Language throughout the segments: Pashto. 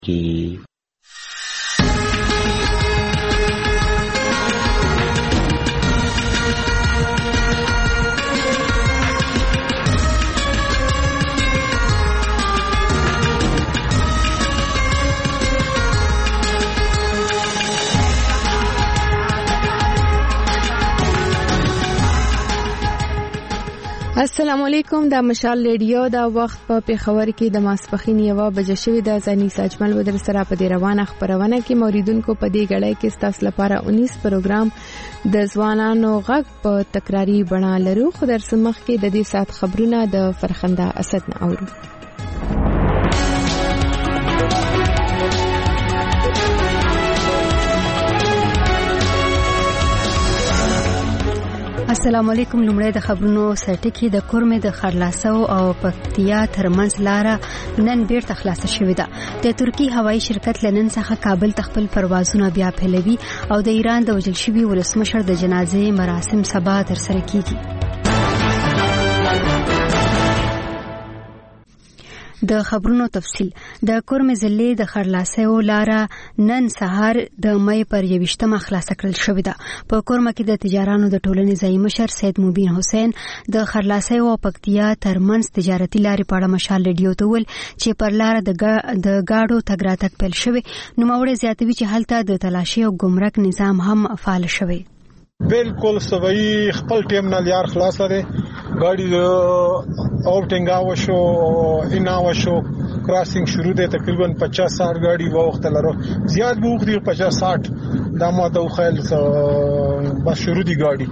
السلام علیکم. د مشال ریډیو دا وخت په پیښور کې د ماسپخین 1 بجې شوې د زنیس اجمل ودر سره په دې روانه خبرونه کې موریدونکو په دې غړې کې ستاسو لپاره 19 پروګرام د ځوانانو غږ په تکراری بڼه لرو. خو در سمخ کې د دې سات خبرونه د فرخنده اسد نه اورو. السلام علیکم. لومړی د خبرونو سرټکی د کورمې د خرلاسو او پکتیا ترمنځ لاره نن بیرته خلاصه شوې ده. د ترکی هوایي شرکت لنن څخه کابل تخپل پروازونه بیا پیلوي او د ایران د وژل شوي ولسمشر د جنازې مراسم سبا ترسره کیږي. د خبرونو تفصیل. د کورمې ضلع د خرلاسو لاره نن سهار د مې پر 21مه خلاصه کړل شوې ده. په کورمه کې د تجارانو د ټولنې ځای مشر سید مبین حسین د خرلاسو او پکتیا ترمنځ تجارتي لارې په اړه مشال ریډیو ته ویل چې پر لار د گاډو تګ راتګ پیل شوی. نوموړی زیاتوي چې هلته د تلاشي او ګمرک نظام هم فعال شوی. بالکل سوي خپل ټیم نه لار خلاص لري. गाड़ी आउटिंग आवशो इन आवशो क्रॉसिंग शुरू दे तकरीबन 50-60 गाड़ी वक्त लरो ज्यादा बुख दी 50-60 दामाده خیل بس شروع دی गाड़ी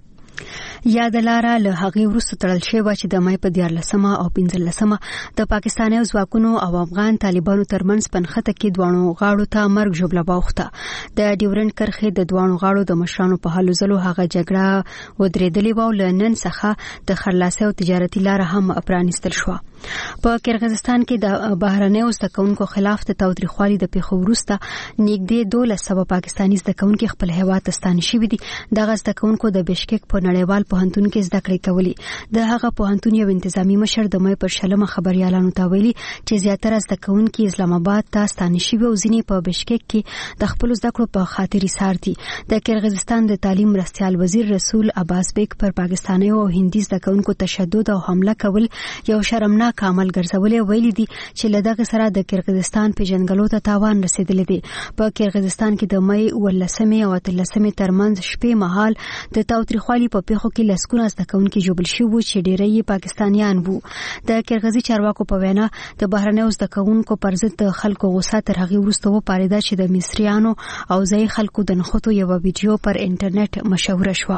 یا د لاره له هغې وروسته تړل شوی چې د مې په 14مه او 15مه د پاکستاني ځواکونو او افغان طالبانو ترمنځ پنخته کې دوانو غاړو ته مرګ ژوبله واوښته. د ډیورنډ کرښې د دوانو غاړو د مشرانو په هلو ځلو هغه جګړه ودرېدلې و او له نن څخه د خرلاسي او تجارتي لاره هم پرانیستل شوه. په کرغیزستان کې د بهرنیو زدهکوونکو خلاف د تاوتریخوالي د پیښو وروسته نږدې 1200 پاکستاني زدهکوونکي خپل هیواد ته ستانه شوي دي. دغه زدهکوونکو د بشکک په نړیوال پوهنتون کې زده کړې کولې. د هغه پوهنتون یو انتظامی مشر د مې پر 20مه خبريالانو ته ویلي چې زیاتره زدهکوونکي اسلام آباد ته ستانه شوي او ځینې په بشکک کې د خپل زده کړو په خاطر ایثار دي. د کرغیزستان د تعلیم مرستيال وزیر رسول عباس بیگ پر پاکستاني او هندي زدهکوونکو تشدد او حمله کول یو شرمناک عمل ګرځولې ویلي دي چې له دغه سره د کرغیزستان پیژنګلو ته تاوان رسیدلی دی. په کرغیزستان کې د مې 18مې او 13مې ترمنځ شپې مهال د تاوتریخوالي په پیښو کې لسکونه زدهکوونکي ژوبل شوي چې ډېری یې پاکستانیان وو. د کرغیزي چارواکو په وینا د بهرنیو زدهکوونکو پر ضد د خلکو غوسه تر هغې وروسته وپارېده چې د مصریانو او ځایي خلکو د نښتو یوه ویډیو پر انټرنیټ مشهوره شوه.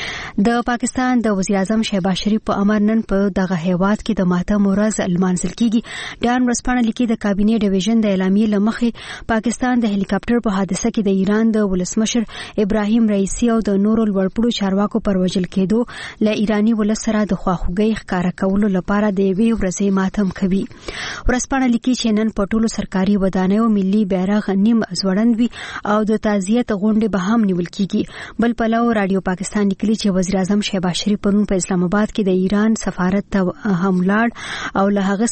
د پاکستان د وزیر اعظم شهباز شریف په امر نن په دغه هیواد کې د ماتم ورځ لمانځل کیږي. ډان ورځپاڼه لیکي د کابینې ډیویژن د اعلامیې له مخې پاکستان د هلیکاپټر په حادثه کې د ایران د ولسمشر ابراهیم رئیسی او د نورو لوړپوړو چارواکو پر وژل کېدو له ایرانی ولس سره د خواخوږۍ ښکاره کولو لپاره د یوې ورځې ماتم کوي. ورځپاڼه لیکي چې نن په ټولو سرکاري ودانیو ملي بیرغ نیم ځوړند وي او د تعزیت غونډې به هم نیول کیږي. بل پلو رادیو پاکستان لیکلي چې وزیر اعظم شهباز شریف پرون په اسلام آباد کې د ایران سفارت ته هم لاړ او له هغه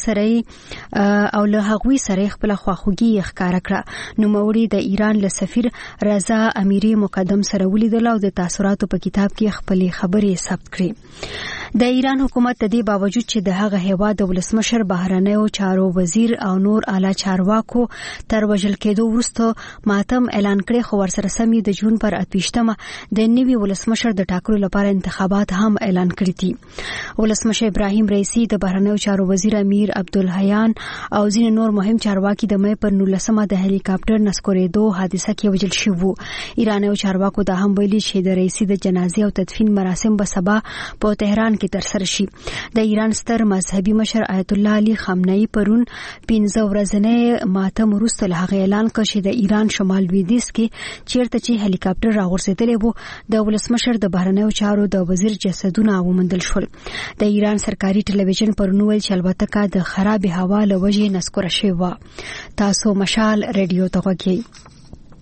سره او له هغوی سره خپل خواخوږي ښکاره کړه. نوموړي د ایران له سفیر رضا امیری مقدم سره ولیدل او د تاثیراتو په کتاب کې خپل خبرې ثبت کړې. د ایران حکومت د دې باوجود چې د هغه هیواد د ولسمشر بهرنیو چارو وزیر او نور اعلی چارواکو تر وژل کېدو وروسته ماتم اعلان کړی، خو ورسره سم د جون پر 28مه د نوي ولسمشر د ټاکلو لپاره انتخابات هم اعلان کړي دي. ولسمشر ابراهیم رئیسی د بهرنیو چارو وزیر امیر عبدالحیان او ځینې نور مهم چارواکي د مې پر 19مه د هلیکاپټر نسکورېدو حادثه کې وژل شوي وو. ایرانیو چارواکو دا هم ویلي چې د رئیسی د جنازې او تدفین مراسم به سبا په تهران کې ترسره شي. د ایران ستر مذهبي مشر آیت الله علي خامنه‌ای پرون 15 ورځې ماتم وروسته له هغه اعلان کړ چې د ایران شمال لویدیځ کې چیرته چې هلیکاپټر راغورځېدلی وو د ولسمشر د بهرنیو چارو د وزیر جسدونه وموندل شول. د ایران سرکاري ټلویزیون پرون ویل چې البته د خراب هوا له وجې نسکوره شوې وه. تاسو مشال ریډیو ته غوږ یئ.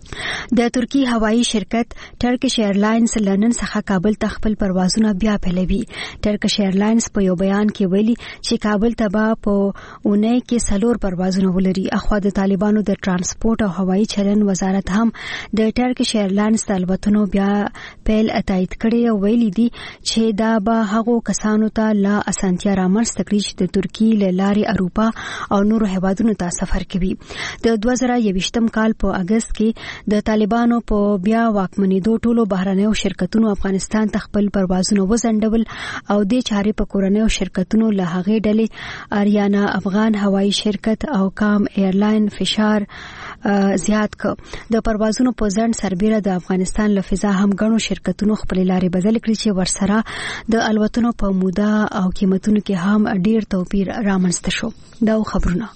د ترکی هوایی شرکت ټرکش ایرلاینز لندن څخه کابل ته خپل پروازونه بیا پیلوي. ټرکش ایرلاینز په یو بیان کې ویلي چې کابل ته به په اونۍ کې 4 پروازونه ولري. اخوا د طالبانو د ترانسپورت او هوایی چلن وزارت هم د ټرکش ایرلاینز د الوتنو بیا پیل تایید کړی او ویلي دي چې دا به هغو کسانو ته لا اسانتیا رامنځته کړي چې د ترکی له لارې اروپا او نورو هیوادونو ته سفر کوي. د 2021 کال په اگست کې د طالبانو په بیا واکمنېدو ټولو بهرنیو شرکتونو افغانستان ته خپل پروازونه وځنډول او د چارې په کورنیو شرکتونو له هغې ډلې آریانا افغان هوایی شرکت او کام ایرلاین فشار زیات ک. د پروازونو په ځنډ سربیره د افغانستان له فضا هم غنو شرکتونو خپل لارې بدل کړې چې ورسره د الوتنو په موده او قیمتونو کې هم ډیر توپیر رامنځته شو. دا خبرونه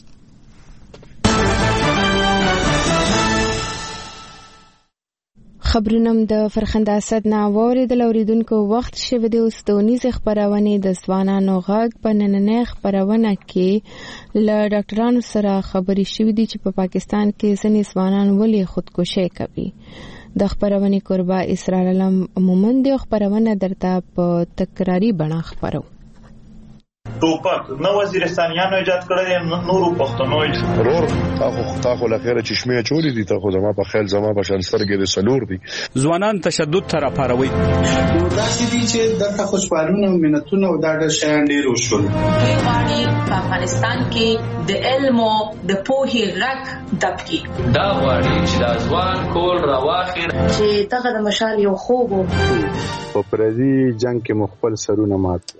خبرونم د فرخنده اسد نه اوریدل اوریدونکو وخت شوه د استونیز خبرونه د ځوانانو غږ په نننۍ خبرونه کې له ډاکټرانو سره خبري شوې دي چې په پاکستان کې ځینې ځوانان ولې خودکشي کوي. د خبرونه قربا اسرار علم مومن د خبرونه درته په تکراری بڼه خبرو. ټوپک نو وزیرستانیانو ایجاد کړی نورو پښتنو رور تاخو لخيره چشمه چوری دي تاخو زما په خیال زما په شنسترګې د سلور دي ځوانان تشدد تر پاروي داسې دي چې د خوشحالونه مينتونه او د شان ډیر وشول. په افغانستان کې د علم او د پوهې غږ دبکی دا وړي چې د ځوان کول راواخیر چې دغه د مشال یو خوب په پردي جنگ کې مخبل سرونه مات.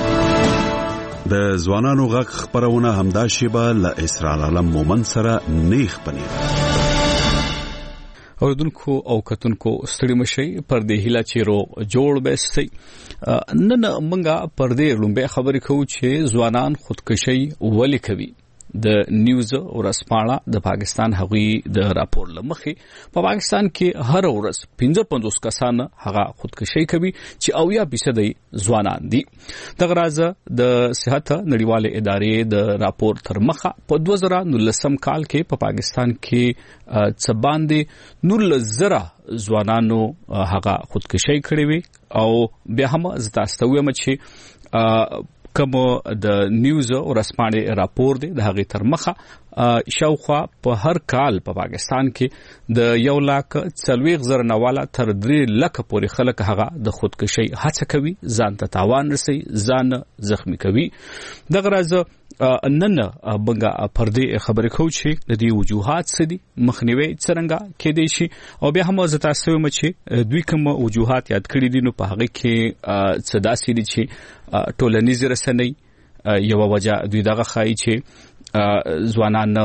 د ځوانانو غږ خبرونه همدا شیبه له اسرار علم مومن سره نیخ پنیر. اوردونکو او کتونکو ستړي مشي پر دې هیله چې رو جوړ بسي نن منګه پر دې لومبه خبرې کوو چې ځوانان خودکشي ولې کوي. د نیوز او رسپاړه د پاکستان هغوی د راپور لمخې په پاکستان کې هر ورځ 55 کسان هغه خودکشي کوي چې 80% ځوانان دي. دغه راز د صحت نړیواله ادارې د راپور تر مخه په 2019 کال کې په پاکستان کې څباندې 19,000 ځوانانو هغه خودکشي کړې وي او بیا هم زتاستو یم چې کوم د نیوز او رسپاڼې راپور دی د هغې تر مخه شاوخوا په هر کال په پاکستان کې د 1,40,000 نه والا تر 3,00,000 پورې خلک هغه د خودکشي هڅه کوي، ځان ته تاوان رسي، ځان زخمی کوي. دغه راز نن بنګه پردې خبرې کوو چې د دې وجوهات څه دي، مخنیوي څنګه کېدای شي او بیا هم زه تاسو یم چې دوی کوم وجوهات یاد کړی دي نو په هغه کې څه داسې دي چې ټولنیز رسنۍ یو وجه دوی دغه خای چې ځوانان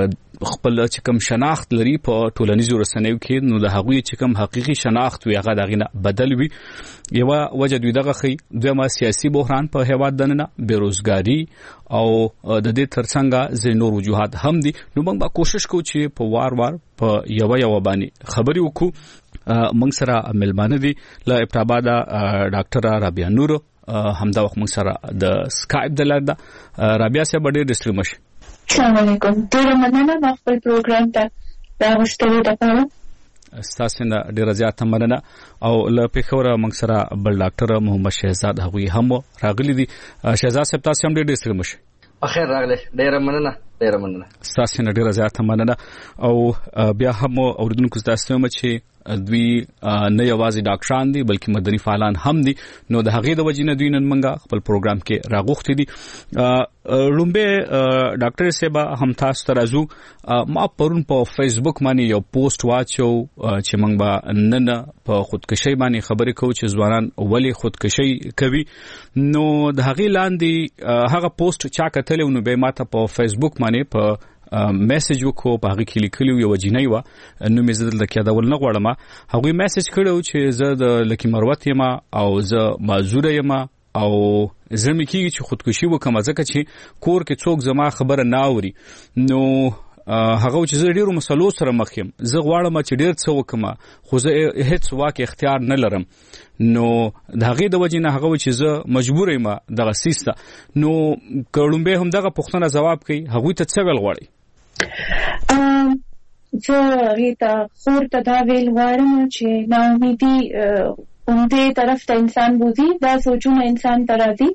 خپل چې کوم شناخت لري په ټولنیزو رسنیو کې نو د هغوی چې کوم حقيقي شناخت وي هغه دغه نه بدل وي. یو وجه دوی دغه خي دویمه سیاسي بحران په هیواد دننه، بیروزګاری او د دې ترڅنګ ځینې نور وجوهات هم دي. نو موږ به کوشش کوو چې په وار په یو باندې خبرې وکړو. موږ سره ملمانه دي له ابتاباده ډاکټر رابعه نور همدا وخت موږ سره د سکایپ د لاره رابعه صاحب ډېر ډېر مشه. السلام علیکم. ډېر مننه د خپل پروګرام ته راوستلو لپاره. ستاسو نه ډېر زیات مننه او له پیښور موږ سره بل ډاکټر محمد شهزاد هغوی هم راغلي دي. شهزاد صاحب تاسو هم ډېر مشه. بخیر راغله. ډېر مننه. ستاسو نه ډېر زیات مننه او بیا هم اوریدونکو تاسو هم چې دوی نه یوازې ډاکټران دي بلکې مدني فعالان هم دي. نو د هغې د وجې نه دوی نن منګه خپل پروګرام کې راغوښتي دي. لومبه ډاکټر صاحب هم تاسو ته راځو. ما پرون په فیسبوک باندې یو پوسټ واچو چې موږ به نن په خودکشي باندې خبرې کوو چې ځوانان ولې خودکشي کوي. نو د هغې لاندې هغه پوسټ چا کتلی نو به ماته په فیسبوک باندې په میسج وکړو، په هغه کې لیکلی یو جنۍ وه، نو مې زه دلته کېدول نه غواړم. هغوی میسج کړی چې زه د لکي مروت یم او زه معذوره یم او زه مې کېږي چې خودکشي وکړم ځکه چې کور کې څوک زما خبره نه اوري. نو هغه چې زه ډېرو مسلو سره مخ یم، زه غواړم چې ډېر څه وکړم خو زه هیڅ واک اختیار نه لرم. نو د هغې د وجې نه هغه چې زه مجبور یم دغه سیس ته. نو که لومبی هم دغه پوښتنه ځواب کوي هغوی ته څه ویل غواړئ؟ زه ریتا خور ته دا ویل غواړم چې ناامیدي اومدې طرف ته انسان بوزي، دا سوچونه انسان ته راځي.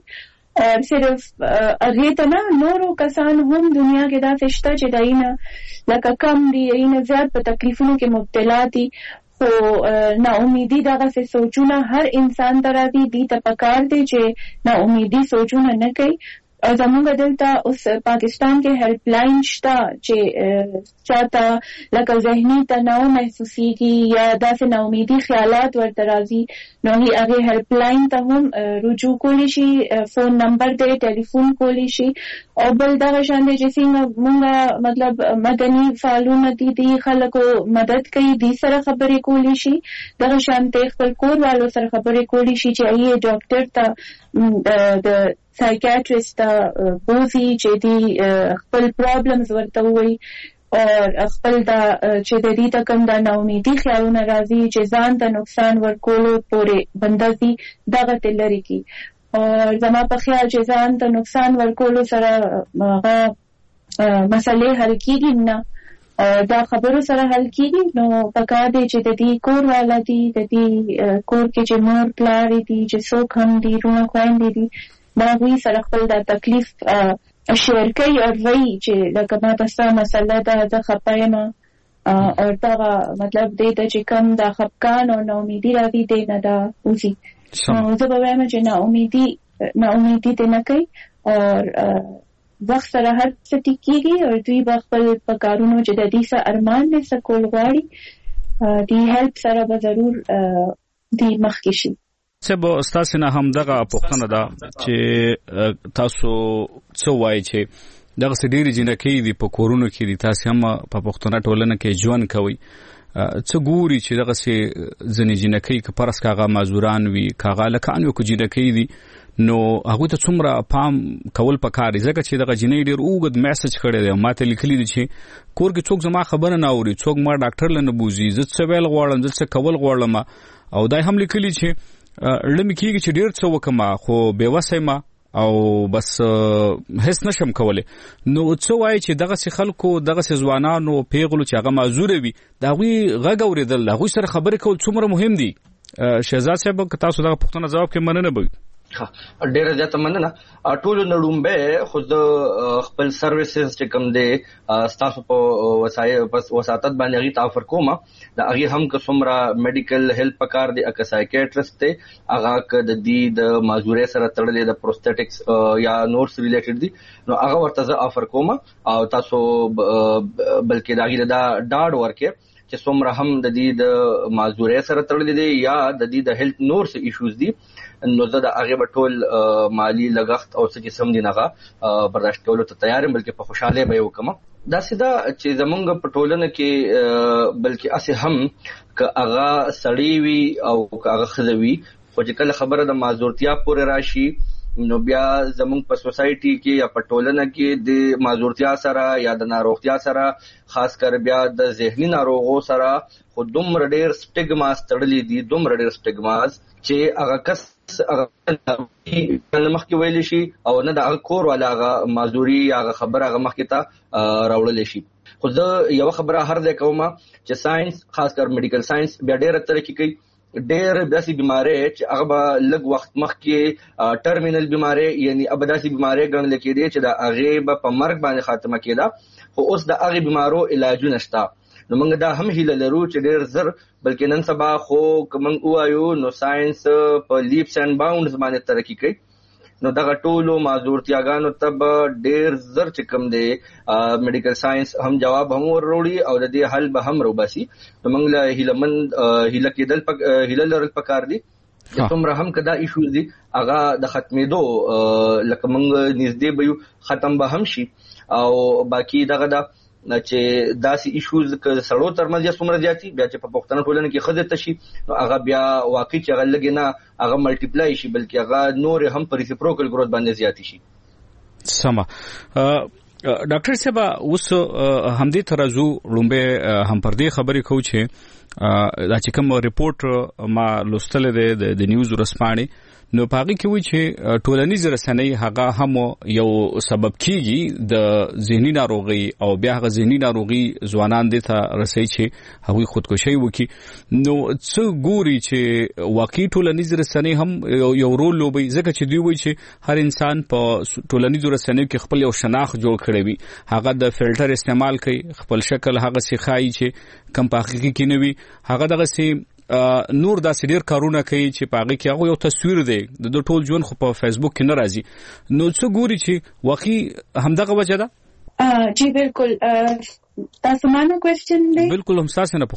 صرف هغې ته نه، نورو کسان هم دنیا کې داسې شته چې دای نه لکه کم دي، دای نه زیات په تکلیفونو کې مبتلا دي، خو ناامیدي دغسې سوچونه هر انسان ته راځي. دې ته پکار دی چې ناامیدي سوچونه نه کوي. او زمونږ دلته اوس پاکستان کې هیلپ لاین شته چې چاته لکه ذهني تناو محسوسیږي یا داسې ناامیدي خیالات ورته راځي، نو هغې هیلپ لاین ته هم رجوع کولی شي، فون نمبر دی، ټلیفون کولی شي. او بل دغه شان دی چې څنګه مونږ مطلب مدني فعالونه دي، دي خلکو مدد کوي، دي سره خبرې کولی شي. دغه شان دی خپل کور والو سره خبرې کولی شي چې هغې ډاکټر ته د سایکیاټریسټ ته بوزي چې دی خپل پرابلمز ورته ووایي، او خپل دا چې د دې ته کوم دا ناامیدي خیالونه راځي چې ځان ته نقصان ورکولو پورې بندازي، دغه ته لرې کړي. او زما په خیال چې ځان ته نقصان ورکولو سره هغه مسلې حل کېږي نه، دا خبرو سره حل کېږي. نو پکار دی چې د دې کور والا دي، د دې کور کې چې مور پلار دي، چې څوک هم دي، رونه خویندې دي، دا هغوی سره خپل دا تکلیف شیر کوي او وایي چې لکه ما ته ستا مسله ده، زه خفه یم، او دغه مطلب دی ته چې کوم دا خفګان او ناامیدي راځي دی نه دا وځي. نو زه به وایم چې ناامیدي دې نه کوي، او وخت سره هر څه ټیکېږي، او دوی به خپل په کارونو چې د دې څه ارمان دی څه کول غواړي، دې هیلپ سره به ضرور دې مخکې شي. سبا ستاسو نه هم دغه پوښتنه ده چې تاسو څه وایي چې دغه ډېری جنکې دي په کورونو کې دي، تاسو هم په پښتنه ټولنه کې ژوند کوي، څه ګوري چې دغه ځینې جنکې که پرس کاغه مازوران وي، کاغه لکان وي، کو جنکې دي، نو هغه ته څومره پام کول پکاري، ځکه چې دغه جنې ډېر اوږد میسج کړی دی، ماته لیکلي دي چې کور کې څوک زما خبره نه اوري، څوک ما ډاکټر لنه بوزي، زه څه ویل غواړم، زه څه کول غواړم، او دای هم لیکلي چې لمې کېږي چې ډېر څه وکړم خو بېوسه یم او بس هیڅ نشم کولی. نو څه وایي چې دغسې خلکو، دغسې ځوانانو، پیغلو چې هغه معذوره وي، د هغوی غږ اورېدل، د هغوی سره خبرې کول څومره مهم دي؟ شهزاد صاحب که تاسو دغه پوښتنه ځواب کې مننه به وي. ډیره زیاته مننه. ټول نړومبه خو د خپل سرویسز چې کوم دی تاسو په وساتت باندې غي تافر کومه دا هغه هم که څومره میډیکل هیلپ پکار دی، اګه سایکیاټریسټ ته هغه که د دې د معذورې سره تړلې د پروستټکس یا نورس ریلیټډ دي، نو هغه ورته زه افر کومه، او تاسو بلکې دا غي دا ډاډ ورکه چې څومره هم د دې د معذورې سره تړلې دي یا د دې د هیلث نورس ایشوز دي، نو زه د هغه ټول مالی لګښت او څه چې سم دي نه برداشت کولو ته تیار یم، بلکې په خوشاله به وکم. دا سیده چې زمونږ په ټولنه کې بلکې اسه هم که هغه سړی وي او که هغه خزوي، خو چې کله خبره د معذورتیا پورې راشي، نو بیا زمونږ په سوسایټي کې یا په ټولنه کې د معذورتیا سره یا د ناروغتیا سره، خاص کر بیا د ذهني ناروغو سره خو دومره ډېر سټیګماز تړلې دي، دومره ډېر سټیګماز چې هغه کس هغه مخکې ویل شي او نه د کور والا هغه معذوري هغه خبره هغه مخکې ته راوړل شي. خو زه یو خبره هر ځای کوم چې ساينس، خاص کر میډیکل ساينس بیا ډېر ترقی کوي، ډېر داسې بیماری چې هغه به لږ وخت مخکې ټرمینل بیماری، یعنی اب داسې بیماری ګڼل کېدې چې د هغې به په مرګ باندې خاتمه کېده، خو اوس د هغې بیمارو علاجونه شته. نو موږ دا هم هیله لرو چې ډېر زر، بلکې نن سبا خو که موږ ووایو نو ساينس په لیپس اینډ باونډز باندې ترقي کوي، نو دغه ټولو معذورتیاګانو ته به ډېر زر چې کوم دی میډیکل ساينس هم جواب هم وروړي او د دې حل به هم روباسي. نو موږ له هیله کېدل هیله لرل پکار دي چې څومره هم که دا ایشوز دي هغه د ختمېدو لکه موږ نږدې به یو ختم به هم شي، او باقي دغه دا چې داسې ایشوز که سړو ترمنځ یا څومره زیاتي، بیا چې په پښتنه ټولنه کې ښځې ته شي، نو هغه بیا واقعي چې هغه لږې نه هغه ملټیپلای شي، بلکې هغه نور هم په ریسیپروکل ګروث باندې زیاتې شي. سمه. ډاکټر صاحب اوس همدې ترازو لومبه هم پر دې خبرې کوو چې دا چې کوم ریپورت ما لوستل دی د نیوز ورسپانې، نو پاغي کې وی چې ټولنیز رسنۍ هغه هم یو سبب کیږي د ذهني ناروغي او بیا هغه ذهني ناروغي ځوانان د ته رسي چې هغه خودکشي وکي نو څو ګوري چې واقعي ټولنیز رسنۍ هم یو رول لوبي ځکه چې دوی وی چې هر انسان په ټولنیز رسنۍ کې خپل یو شناخت جوړ کړی وي هغه د فلټر استعمال کوي خپل شکل هغه سي خای چې کم په حقیقت کې نه وي هغه دغه سي نور دا سړي کارونه کوي چې پاغي کې هغه یو تصویر دی د ټول ژوند خو په فیسبوک کې نه راځي نو څو ګوري چې واقعي همدغه وجه ده جی بالکل تاسو مانو کوېسچن دی بالکل هم تاسو نه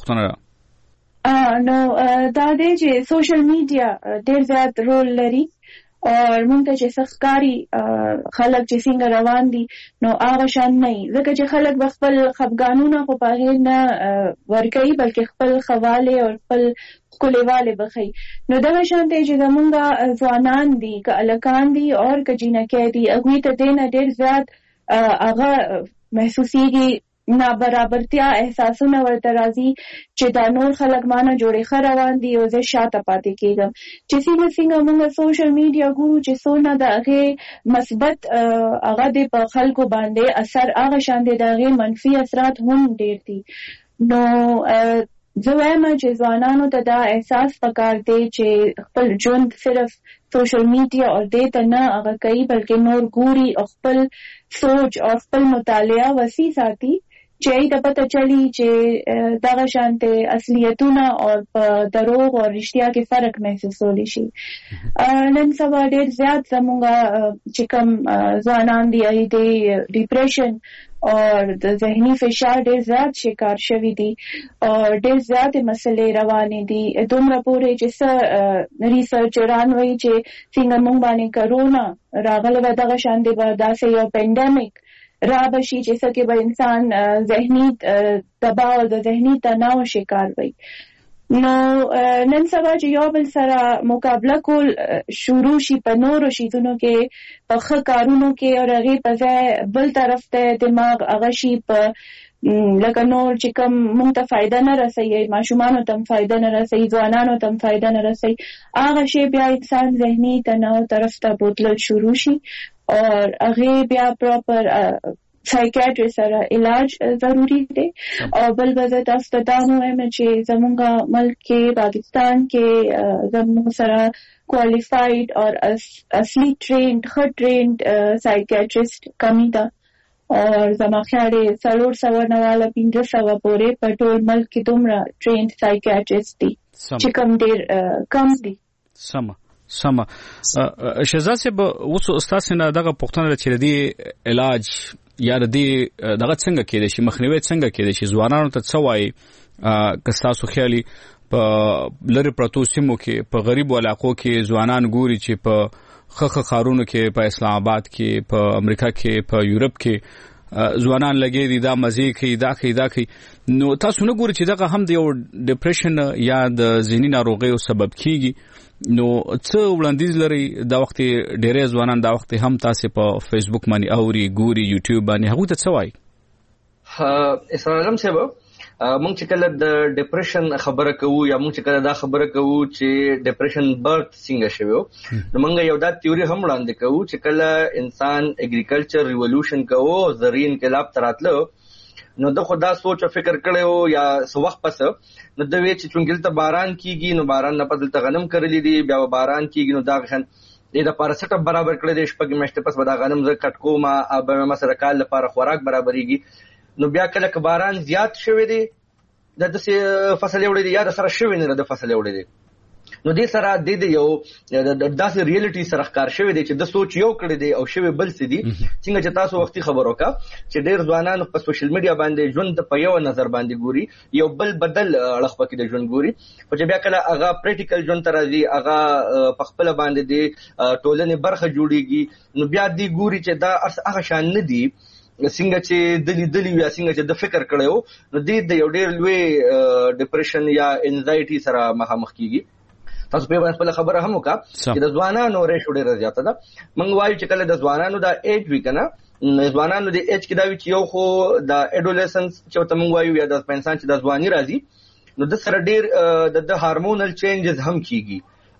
پوښتنه نو دا دی چې سوشل میډیا ډېر زیات رول لري اور مونږ ته چې سخکاری خلک چې څنګه روان دي نو هغه شان نه ځکه چې خلک خپل خفګانونه خو په هغې نه ورکوي بلکې خپل خواله او خپل ښکلېواله بخي نو دغه شان دی چې زمونږ ځوانان دي که هلکان دي او که جینکۍ دي هغوی ته دې نه ډېر زیات هغه محسوسیږي نابرابرتیا احساسونه ورته راځي چې دا نور خلک مانه جوړې ښه روان دي او زه شاته پاتې کېږم چې څنګه موږ سوشل میډیا ګورو چې څونه د هغې مثبت هغه د په خلکو باندې اثر هغه شان دی د هغې منفي اثرات هم ډېر دي نو زه وایم چې ځوانانو ته دا احساس پکار دی چې خپل ژوند صرف سوشل میډیا او دې ته نه هغه کوي بلکې نور ګوري او خپل سوچ او خپل مطالعه وسیع ساتي چې ته پته چلی چې دغه شانته اصلیتونه او دروغ او رښتیا کې فرق محسوسولی شي نن سبا ډېر زیات زموږه چې کوم ځوانان دي د ډیپریشن او د ذهني فشار ډېر زیات شکار شوي دي او ډېر زیات مسلې روانې دي دومره پورې چې ریسرچران وایي چې څنګه موږ باندې کرونا راغله دغه شانته به داسې یو پینډمیک را بشي چې څکه به انسان ذهني دباو او د ذهني تناو شکار وي نو نن سبا چې یو بل سره مقابله کول شروع شي په نورو شیزونو کې په ښه کارونو کې او هغې په ځای بل طرف ته دماغ هغه شي په لکه نور چې کوم مونږ ته فایده نه رسوي ماشومانو ته هم فایده نه رسوي ځوانانو ته هم فایده نه رسوي هغه شی بیا انسان ذهني تناو طرف ته بوتلل شروع شي اور هغې بیا پراپر سایکیاټري سره علاج ضروری دی او بل به تاسو ته دا ووایم چې زموږ ملک کې پاکستان کې زموږ سره کوالیفاید اور اصلي ښه ټرینډ سایکیاټریسټ کمی ده اور زما خیال دی 400 نه والا 1500 پورې په ټول ملک کې دومره ټرینډ سایکیاټریسټ دي چې کوم ډېر کم دي سمه شهزاد صاحب اوس استاد نه دغه پوښتنه چې دی علاج یا د دغه څنګه کېدای شي مخنیوي څنګه کېدای شي ځوانانو ته څه وایي که تاسو خیالي په لری پروتو سیمو کې په غریبو علاقو کې ځوانان ګوري چې په خخ خارونو کې په اسلام آباد کې په امریکا کې په یورپ کې ځوانان لګي دي دا مزي کوي دا کوي نو تاسو نه ګوري چې دغه هم د یو ډیپریشن یا د ذهني ناروغیو سبب کیږي نو څه وړاندیز لري دا وخت ډېرې ځوانان دا وخت هم تاسو په فیسبوک باندې اوري ګوري یوټیوب باندې هغه ته څه وایي اسلام صاحب مونږ چې کله د ډیپریشن خبره کوو یا مونږ چې کله دا خبره کوو چې ډیپریشن برت څنګه شوی نو مونږ یو دا تیوري هم وړاندې کوو چې کله انسان اګریکلچر ریولوشن کوو زرعي انقلاب تراتلو نو د خدا سوچ او فکر کړو یا سو وخت پس نو د وی چې چونګل ته باران کیږي نو باران نه پدل ته غنم کړلې دي بیا باران کیږي نو دا غشن د پارسټ برابر کړل دي شپږ میاشتې پس به دا غنم ز کټ کوما اب مسره کال لپاره خوراک برابرېږي نو بیا کله ک باران زیات شوی دی د فصل وړي دي یا د سره شوی نه د فصل وړي دي نو دې سره د یو داسې ریالټي سره ښکار شوی دی چې د سوچ یو کړی دی او شوی بل څه دي څنګه چې تاسو وختي خبر وکړه چې ډېر ځوانان په سوشل میډیا باندې ژوند په یو نظر باندې ګوري یو بل بدل اړخ پکې د ژوند ګوري او چې بیا کله هغه پریکټیکل ژوند ته راځي هغه په خپل باندې د ټولنې برخه جوړیږي نو بیا دې ګوري چې دا هغه شان نه دي څنګه چې دلی یا څنګه چې د فکر کړو نو د یو ډېر لوی ډیپریشن یا انزایټي سره مخامخ کیږي تاسو په خپل خبره هم وکړه چې د ځوانانو ریشو ډېر زیاته ده موږ وایو چې کله د ځوانانو د ایج وی کنه ځوانانو د ایج کې دا وی چې یو خو د اډولسنس چې ته موږ وایو یا د انسان چې د ځواني راځي نو د سره ډېر د هارمونل چینجز هم کیږي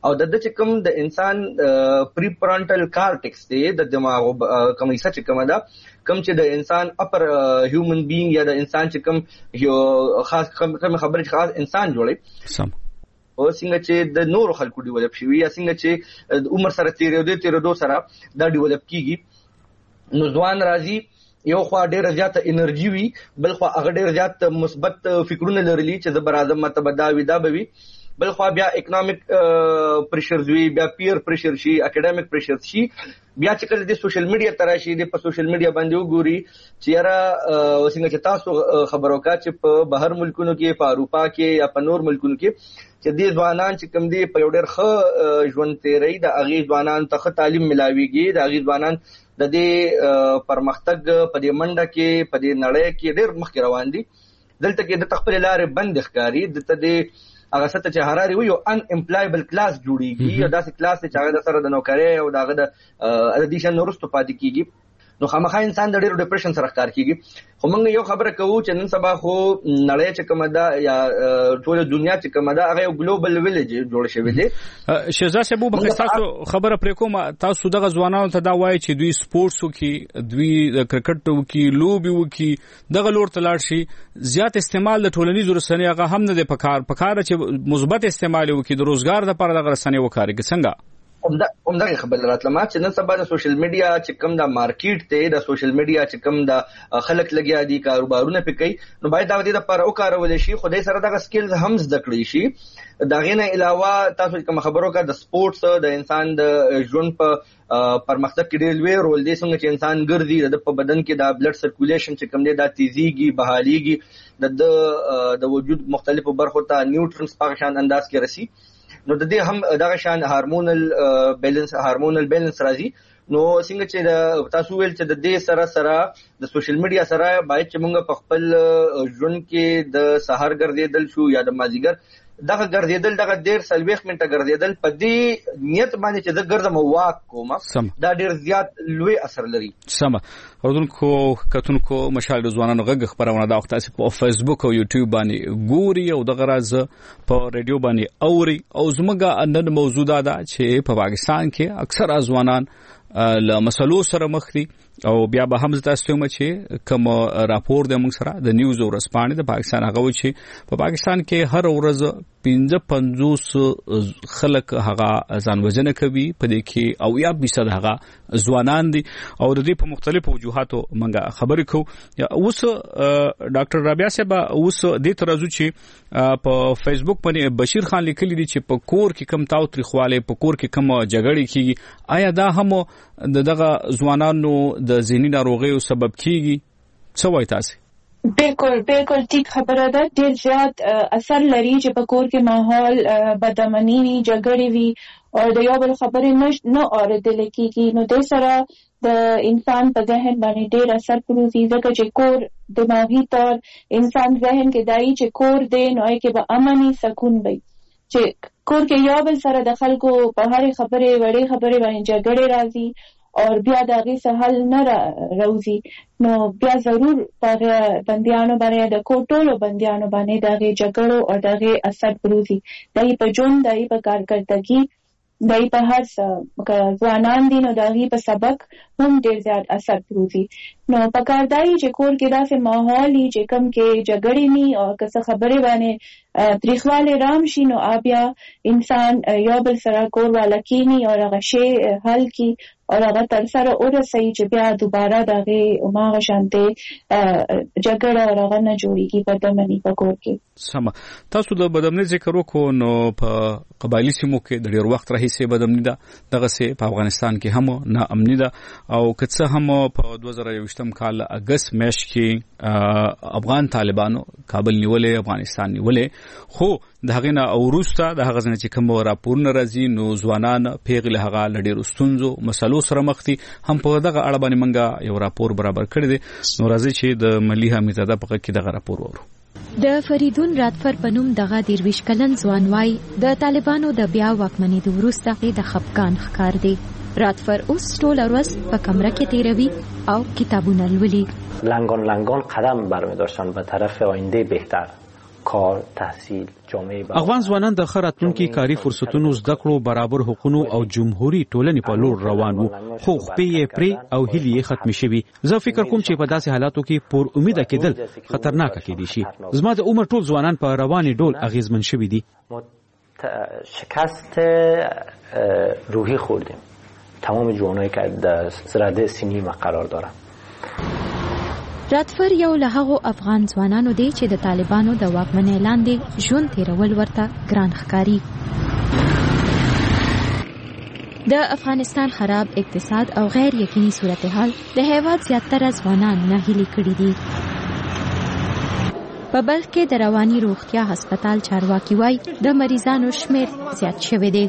او د چې کوم د انسان پری فرنټل کارټکس دی د دماغ کوم حصہ چې کوم ده کوم چې د انسان اپر هیومن بینګ یا د انسان چې کوم یو خاص کوم خبره خاص انسان جوړي سم او څنګه چې د نور خلکو ډیولپ شي یا څنګه چې د عمر سره تیرېدو سره دا ډیولپ کیږي نو ځوان راځي یو خوا ډېر زیات انرژي وي بل خوا هغه ډېر زیات مثبت فکرونه لري چې د برازم متبدا وي دا به وي بل خوا بیا اکونومیک پریشرز وي بیا پیر پریشر شي اکیډمیک پریشر شي بیا چې کله د سوشل میډیا تراشي د په سوشل میډیا باندې وګوري چې یاره څنګه چې تاسو خبرو کا چې په بهر ملکونو کې په اروپا کې یا په نور ملکونو کې چې د ځوانان چې کوم دي په یو ډېر ښه ژوند تیري د هغې ځوانان ته ښه تعلیم ملاویږي د هغې ځوانان د دې پرمختګ په دې منډه کې په دې نړۍ کې ډېر مخکې روان دي دلته کې د خپل لارې بند ښکاري دلته د هغه ست چې هراري وي یو ان امپلایبل کلاس جوړیږي یا داسې کلاس چې هغه د سره د نوکرۍ او دغه د ادیشن نورستو پاتې کیږي نو خامخا انسان د ډېر ډیپریشن سره ښکار کیږي خو موږ یو خبره کوو چې نن سبا خو نړۍ چې کومه ده یا ټول دنیا چې کومه ده هغه یو ګلوبل ویلیج جوړ شوی دی شهزاد صاحب په تاسو خبره پرې کوم تاسو دغه ځوانانو ته دا وایي چې دوی سپورتس وکي دوی د کرکټ وکي لوبي وکي دغه لور ته لاړ شي زیات استعمال د ټولنیزو رسنیو هغه هم نه دی پکار چې مثبت استعمال وکي د روزګار لپاره دغه رسنیو وکاري څنګه همدغه خبره راتلمه چې نن سبا د سوشل میډیا چې کوم د مارکیټ ته د سوشل میډیا چې کوم د خلک لګیا دي کاروبارونه پې کوي نو باید دا د لپاره وکارول شي خدای سره دغه سکلز هم زده کړی شي دا غینه علاوه تاسو کوم خبرو کا د سپورتس د انسان د ژوند په پرمختګ کې ډېر لوی رول دی څنګه چې انسان ګرځي د په بدن کې د بلډ سرکولیشن چې کوم دی دا تیزیږي بحاليږي د وجود مختلفو برخو ته نیوټرنز په شان انداز کې رسی نو د دې هم دغه شان هارمونل بیلانس راځي نو څنګه چې تاسو ویل چې د دې سره د سوشل میډیا سره باید چې موږ په خپل ژوند کې د سحر ګرځیدل شو یا د مازیګر دغه ګرځیدل دغه ډېر 40 منټه ګرځیدل په دې نیت باندې چې د ګرځم واک کوم دا ډېر زیات لوی اثر لري سم اوردونکو کتونکو مشال ځوانانو غږ خبرونه دا وخت په فیسبوک او یوټیوب باندې ګوري او دغه راز په ریډیو باندې اوري او زموږه نن موضوع دا چې په پاکستان کې اکثر ځوانان له مسلو سره مخ دي او بیا به هم تاسو ته چې کوم راپور د موږ سره د نیوز او رسپانې د پاکستان هغه چې په پاکستان کې هر ورځ 55 خلک هغه ځان وژنه کوي په دې کې او یا 20% هغه ځوانان دي او د دې په مختلفو وجوهاتو موږ خبرې کوو اوس ډاکټر رابعه صاحب اوس د ترازو چې په فیسبوک باندې بشیر خان لیکلی دي چې په کور کې کم تاوتریخواله په کور کې کم جګړې کیږي آیا دا هم دغه ځوانانو د ذهني ناروغیو سبب کیږي څه وایي تاسو بالکل ٹھیک خبره ده ډېر زیات اثر لري چې په کور کې ماحول بدامني وي جګړې وي او د یو بل خبرې نه اورېدل کېږي نو د سره د انسان په ذهن باندې ډېر اثر پروزي ځکه چې کور دماغي طور انسان ذهن کې دایي چې کور دی نو کې به امني سکون وي چې کور کې یو بل سره د خلکو په هرې خبرې وړې خبرې باندې جګړې راځي اور بیا د هغې څه حل نه راوځي نو بیا ضرور په هغې بندیانو باندې د کور ټولو بندیانو باندې د هغې جګړو او د هغې اثر پروزي د هغې په ژوند د هغې په کارکردګي د هغې په هر څه که ځوانان دي نو د هغې په سبق هم ډېر زیات اثر پروزي نو پکار دا چې کور کې داسې ماحول وي چې کوم کې جګړې ني او که څه خبرې باندې تریخوالی رام شي نو بیا انسان یو بل سره کور والا کینی او هغه شی حل کی او هغه تر سره ورسوي چې بیا دوباره دغه عمره شانته جګړه او هغه نه جوړیږي په دمنې په کور کې سم تاسو د بدامنۍ ذکر وکړو نو په قبایلی سیمو کې د ډیر وخت راهیسې بدامنۍ ده دغه سي په افغانستان کې هم نه امني ده او کڅه هم په 2023 کال اگست میاشت کې افغان طالبانو کابل نیولې افغانستان نیولې خو د هغه نه اوروسته د هغه نه چې کوم راپورونه راځي نو ځوانان پیغله هغه لډیر ستونزو مسلو سره مخ دي هم په دغه اړه باندې منګه یو راپور برابر کړی دی نو راځي چې د ملي حمیدزاده په کې دغه راپور ورو د فریدون راتفر پنوم دغه 23 کلن ځوان وای د طالبانو د بیا واکمنۍ د وروسته د خپګان ښکار دی راتفر اوس ټول ورځ په کمره کې تیروي او کتابونه لولي لنگان قدم برمی‌داشتن به طرف آینده بهتر کار، تحصیل، جامعه افغان ځوانان د خراتونکو کاري فرصتونو زده کړو، برابر حقوقو او جمهوریت ټولنې په لور روان وو، خو خپې پرې او هلي ختم شوي. زه فکر کوم چې په داسې حالاتو کې پر امید کېدل خطرناک کېدی شي. زما د عمر ټول ځوانان په رواني ډول اغیزمن شوي دي. شکست روحی خوردیم تمام جوانایی که در رده سنی ما قرار دارن. راتفر یو له هغو افغان ځوانانو دی چې د طالبانو د واکمنۍ لاندې ژوند تیرول ورته ګران ښکاري. د افغانستان خراب اقتصاد او غیر یقیني صورتحال د هیواد زیاتره ځوانان ناهیلي کړي دي. په بلخ کې د رواني روغتیا هسپتال چارواکي وایي د مریضانو شمیر زیات شوی دی.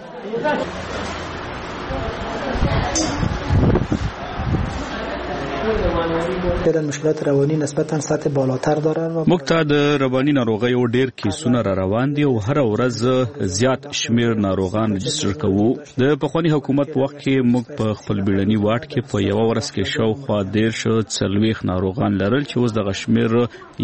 فعلا مشکلات روانی نسبتا سطح بالاتر دارن. موږ ته د رواني ناروغیو ډېر کیسونه را روان دي او هر ورځ زیات شمیر ناروغان رجستر کوو. د پخوانی حکومت په وخت کې موږ په خپل بیړني واټ کې په یو ورځ کې شاوخوا 140 ناروغان لرل چې اوس د شمیر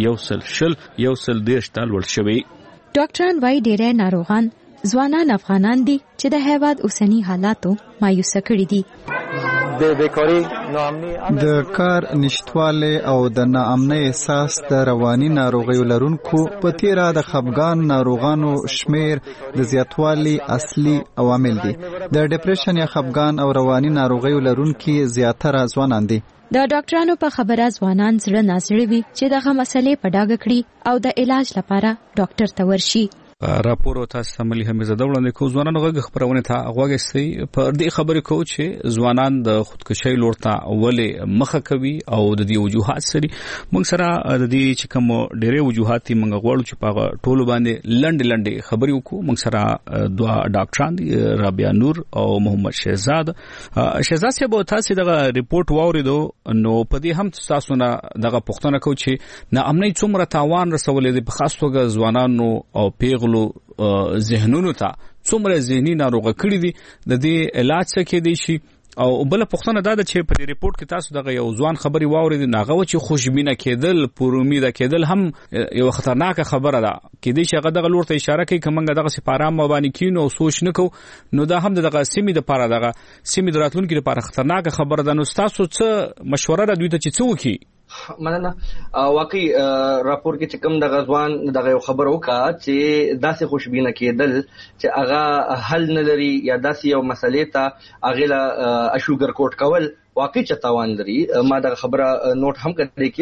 110 تل ور شوی. ډاکټران وايي ډېر ناروغان ځوانان افغانان دي چې د هیواد اوسنی حالاتو مایوسه کړي دي. د کار نشټواله او د ناامنۍ احساس د رواني ناروغیو لرونکو په تیرا د خپګان ناروغانو شمیر د زیاتوالي اصلي عوامل دي. د ډیپریشن یا خپګان او رواني ناروغیو لرونکو زیاتره ځوانان دي. د ډاکټرانو په خبره ځوانان زړه نازړي وي چې دغه مسلې په ډاګه کړي او د علاج لپاره ډاکټر ته ورشي. راپور او تاسو عملی حمیزه وړاندې کوم ځوانانو غږ خبرونه ته غوږی په دې خبرې کوي چې ځوانان د خودکشي لور ته ولې مخه کوي او د دې وجوهات سره موږ سره د دې چې کوم ډېرې وجوهات موږ غواړو چې په ټولو باندې لنډ خبرې وکړو. موږ سره دوه ډاکټران دي، رابعه نور او محمد شهزاد. شهزاد صاحب تاسو دغه ریپورت واوریدو نو په دې هم تاسو نه دغه پوښتنه کوي چې ناامنۍ څومره تاوان رسولې دي په خاص توګه ځوانانو او پیغلو ذهنونو ته څومره ذهني ناروغه کړي دي، د دې علاج څه کې دي شي. او بل پوښتنه دا ده چې په دې ریپورت کې تاسو دغه یو ځوان خبري واورید ناغه و چې خوشبینه کېدل پر امید کېدل هم یو خطرناک خبره ده کې دي چې هغه دغه لور ته اشاره کوي کومه دغه سپارام باندې کینو او سوچ نکو نو دا هم دغه سیمې د پاره دغه سیمې دراتلونکو لپاره خطرناک خبره ده. نو تاسو څه مشوره ده دوی ته چې څه وکړي؟ مننه. واقعي راپور کې چې کوم د غزوان دغه خبر وکړه چې داسې خوشبینه کېدل چې هغه حل نه لري یا داسې یو مسلې ته هغه لا اشوګر کوټ کول واقعي چتاوان لري. ما دغه خبره نوٹ هم کړې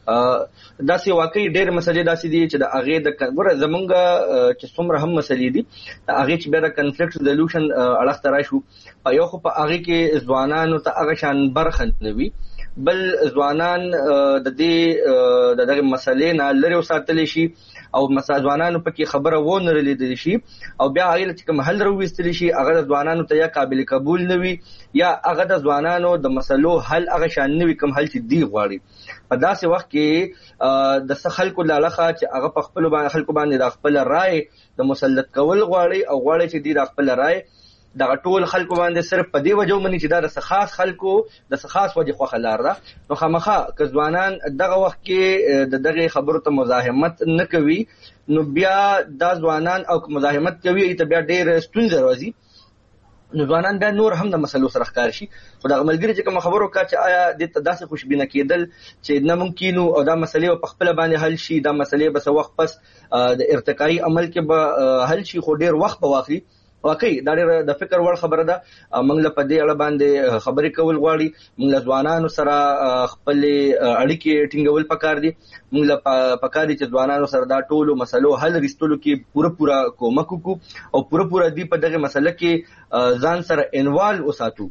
کې داسې واقعي ډېر مسلې داسې دي چې د هغه د ګوره زمونږ چې څومره هم مسلې دي هغه چې بیا د کنفلیکټ ریزولوشن اړه تر شو یو خو په هغه کې ځوانانو ته هغه شان برخه نه وي، بل ځوانان د دې دغه مسلې نه لري وساتل شي او ځوانانو پکې خبره و نه لیدل شي او بیا هغه چې کوم حل راوستل شي هغه ځوانانو ته یا قابل قبول نه وي یا هغه د ځوانانو د مسلو حل هغه شان نه وي کوم حل چې دی غواړي. په داسې وخت کې د خلکو لاله چې هغه په خپل باندې خلکو باندې د خپل رائے د مسلط کول غواړي او غواړي چې دی د خپل رائے دا ټول خلکو باندې صرف په دی وجو مني چې دا د خاص خلکو د خاص وجه خو خلار ده. نو خامخا که ځوانان دغه وخت کې دغه خبرو ته مزاحمت نه کوي نو بیا دا ځوانان او مزاحمت کوي ته بیا ډېر ستونزې راځي. نو ځوانان بیا نور هم د مسلو سره ښکار شي. خو د ملګری چې کوم خبرو کا چې آیا د داسې خوشبینه کېدل چې نه ممکن او دا مسلې په خپل باندې حل شي، دا مسلې بس وخت پس د ارتقایي عمل کې به حل شي خو ډېر وخت به واخلي. واقعي دا ډېر د فکر وړ خبره ده. موږ له پدې اړه باندې خبرې کول غواړي، موږ له ځوانانو سره خپل اړیکې ټینګول پکار دي، موږ له پکار دي چې ځوانانو سره دا ټولو مسلو حل رښتولو کې پوره کومک وکړو او پوره دی په دغه مسله کې ځان سره انوالو وساتو.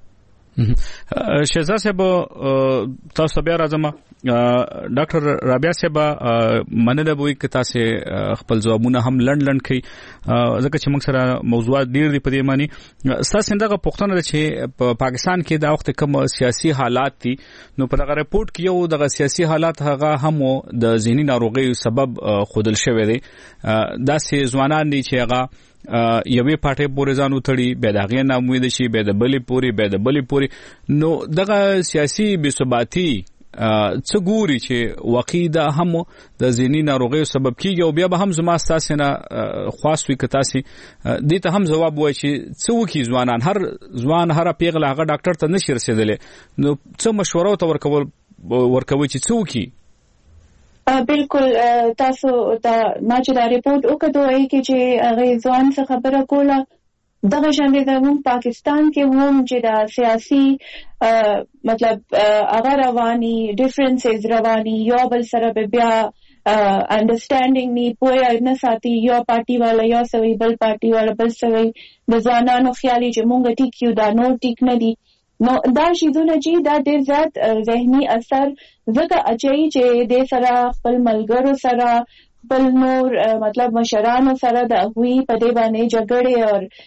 شهزاد صاحب تاسو بیا راځم. ډاکټر رابعه صاحب مننه به وي که تاسو خپل ځوابونه هم لنډ کړئ ځکه چې موږ سره موضوعات ډیر دي په دې معنی. تاسو دغه پوښتنه ده چې په پاکستان کې دا وخت کوم سیاسي حالات دي نو په دغه ریپورت کې یو دغه سیاسي حالات هغه هم د ذهني ناروغیو سبب خودل شوی دی. دا سي ځوانان دي چې هغه یوې پټه پورې ځانو تړي به دغه نه امید شي به د بلې پوري نو دغه سیاسي بې ثباتی څه ګوري چې واقعي دا هم د ذهني ناروغیو سبب کیږي او بیا به هم زما ستاسو نه خاص وي کته سي دې ته هم جواب وای چې څه وکي ځوانان هر ځوان هر پیغله هغه ډاکټر ته نشي رسیدلی نو څه مشوره ته ورکوي چې څه وکي بالکل تاسو دا ما چې دا ریپورت وکړو چې هغه ځوان څخه خبره کوله دغه شان د پاکستان کې هم چې دا سیاسي مطلب هغه رواني ډیفرنسز رواني یو بل سره بیا انډرستانډینګ نی پوهه نه ساتي یو پارټي والا یو سوي بل پارټي والا بل سوي د ځوانانو خیالي چې مونږ ټیک یو دا نو ټیک نه دي نو دا شیزونه چې دا ډېر زیات ذهني اثر زګه اچي چې د سره خپل ملګرو سره بل نور مطلب مشرانو سره د هوی په دې باندې جګړې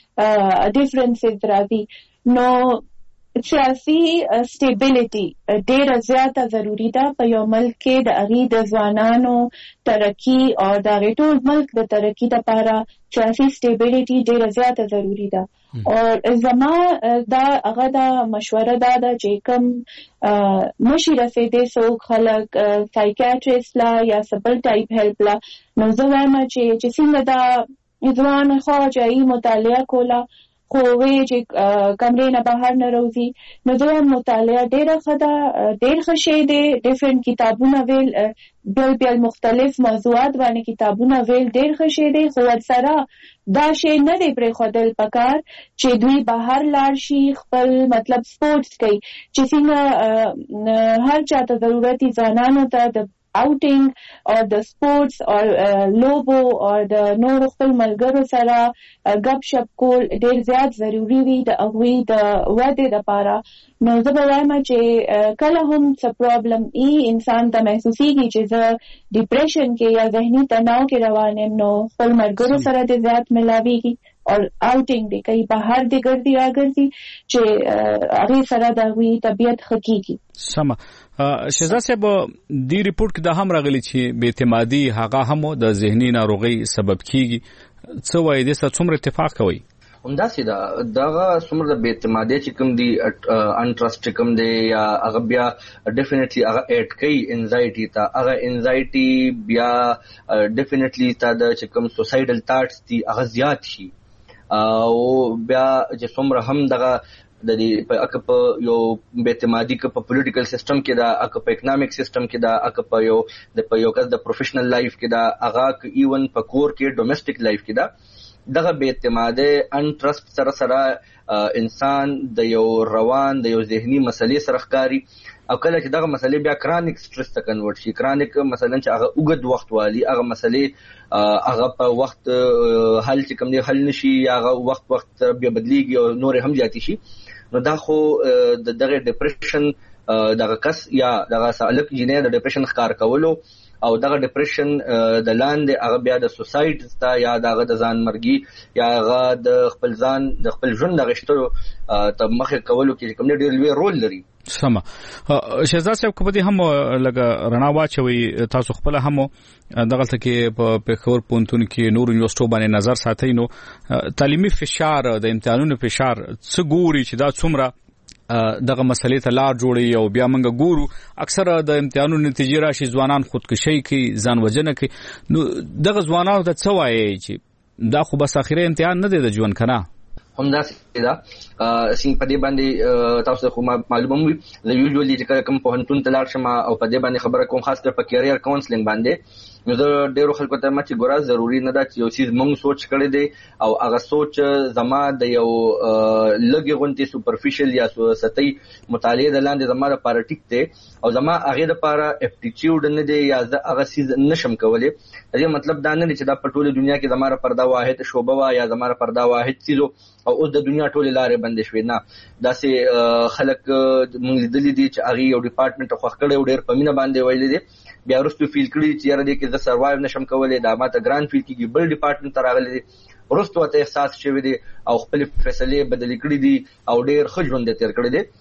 او ډیفرنسز راځي نو سیاسي سټیبিলিټي ډېر زیاته ضروری ده په یو ملک کې د اغي د ځوانانو ترقی او د ټول ملک د ترقی لپاره سیاسي سټیبিলিټي ډېر زیاته ضروری ده او زما دا هغه دا مشوره ده چې کوم مشي رسیدې سو خلک سایکیاټریست لا یا سبل ټایپ هیلپ لا نو زه وایم چې څنګه دا ځوان خو چې مطالعه کوله خو وی چې کمرې نه بهر نه روزي نو دا مطالعه ډېر خدا ډېر خشي دي ډیفرنٹ کتابونه ویل بل مختلف موضوعات باندې کتابونه ویل ډېر خشي دي خو سره دا شی نه دی پرې خودل پکار چې دوی بهر لاړ شي خپل مطلب سپورتس کوي چې څنګه هر چاته ضرورتي ځانانو ته د outing or the sports or lobo or the نور خپل ملګرو سره غب شپ کول ډېر زیات ضروری وي د هغوی د وده لپاره نو زه به وایم چې کله هم څه پرابلم انسان ته محسوسیږي چې زه ډیپریشن کې یا ذهني تناو کې روان یم نو خپل ملګرو سره د زیات ملاویږي او outing دی کوي بهر دی ګرځي راګرځي چې هغه سره د هغوی طبیعت حقيقي سم شهزاد صاحب دی ریپورت کې دا هم راغلی چې بې اعتمادي هغه هم د ذهني ناروغي سبب کیږي څه وایي د څومره اتفاق کوي همداسې دغه څومره د بې اعتمادي چې کوم دی انټرست کوم دی یا هغه بیا ډیفینیټلی هغه اډ کوي انزایټي ته هغه انزایټي بیا ډیفینیټلی تا د چې کوم سوسایډل تاټس دي هغه زیات شي او بیا چې څومره هم دغه د دې په اکپ یو بې اعتمادي په پولیټیکل سیستم کې دا اکپ اکونومیک سیستم کې دا اکپ یو کس د پروفیشنل لایف کې دا هغه ایون په کور کې ډومېسټک لایف کې دا دغه بې اعتمادي انټرست سره انسان د یو روان د یو ذهني مسلې سره ښکاری او کله چې دغه مسلې بیا کرانیک سټرس ته کنورټ شي کرانیک مثلا چې هغه اوږد وخت والی هغه مسلې هغه په وخت حل چې کوم دی حل نشي هغه وخت بیا بدلیږي او نور هم زیاتی شي نو دا خو دغه ډیپریشن دغه کس یا دغه سالک جنې د ډیپریشن ښکار کولو او دغه ډیپریشن د لاندې هغه بیا د سوسایډ ته یا دغه د ځان مرګي یا هغه د خپل ځان د خپل ژوند د غشتلو ته مخه کولو کې کوم ډېر لوی رول لري سم شهزاد صاحب کو به هم لګه رڼا واچوي تاسو خپل هم دغه تکي په پېښور پونتون کې نور یونیورسيټو باندې نظر ساتي نو تعلیمي فشار د امتحانونو فشار څه ګوري چې دا څومره دغه مسلې ته لار جوړي او بیا موږ ګورو اکثره د امتحانونو نتیجې راشي ځوانان خودکشي کوي ځان وژنه کوي نو دغه ځوانانو ته څه وایي چې دا خو بس اخیری امتحان نه دی د ژوند کنه همداسې دا څنګه په دې باندې تاسو خو معلومه وي زه یوزولي چې کوم پوهنتون ته لاړ شم او په دې باندې خبره کوم خاص کر په کیریئر کاونسلینګ باندې نو زه ډېرو خلکو ته ما چې ګورا ضروری نه ده چې یو چیز موږ سوچ کړی دی او هغه سوچ زما د یو لږی غونټي سوپرفیشل یا سطحي مطالعه د لاندې زما لپاره ټیک دی او زما هغه لپاره اپټیټیوډ نه دی یا هغه چیز نشم کولای دا مطلب دا نه چې دا په ټوله دنیا کې زما لپاره دا واحد شوبه وا یا زما لپاره دا واحد چیز او اوس د دنیا ټوله لارې بندې شوې نه داسې خلک موږ لیدلې دي چې هغه یو ډپارټمنټ خو خکړې ډېر په مینه باندې ویلې دي بیا ورستو فیل کړی چې یاره دې کې زه سروایو نشم کولای دا ماته ګران فیل کیږي بل ډپارټمنټ ته راغلی دي ورستو ته احساس شوی دی او خپل فیصلې بدلې کړې دي او ډېر ښه ژوند تیر کړی دی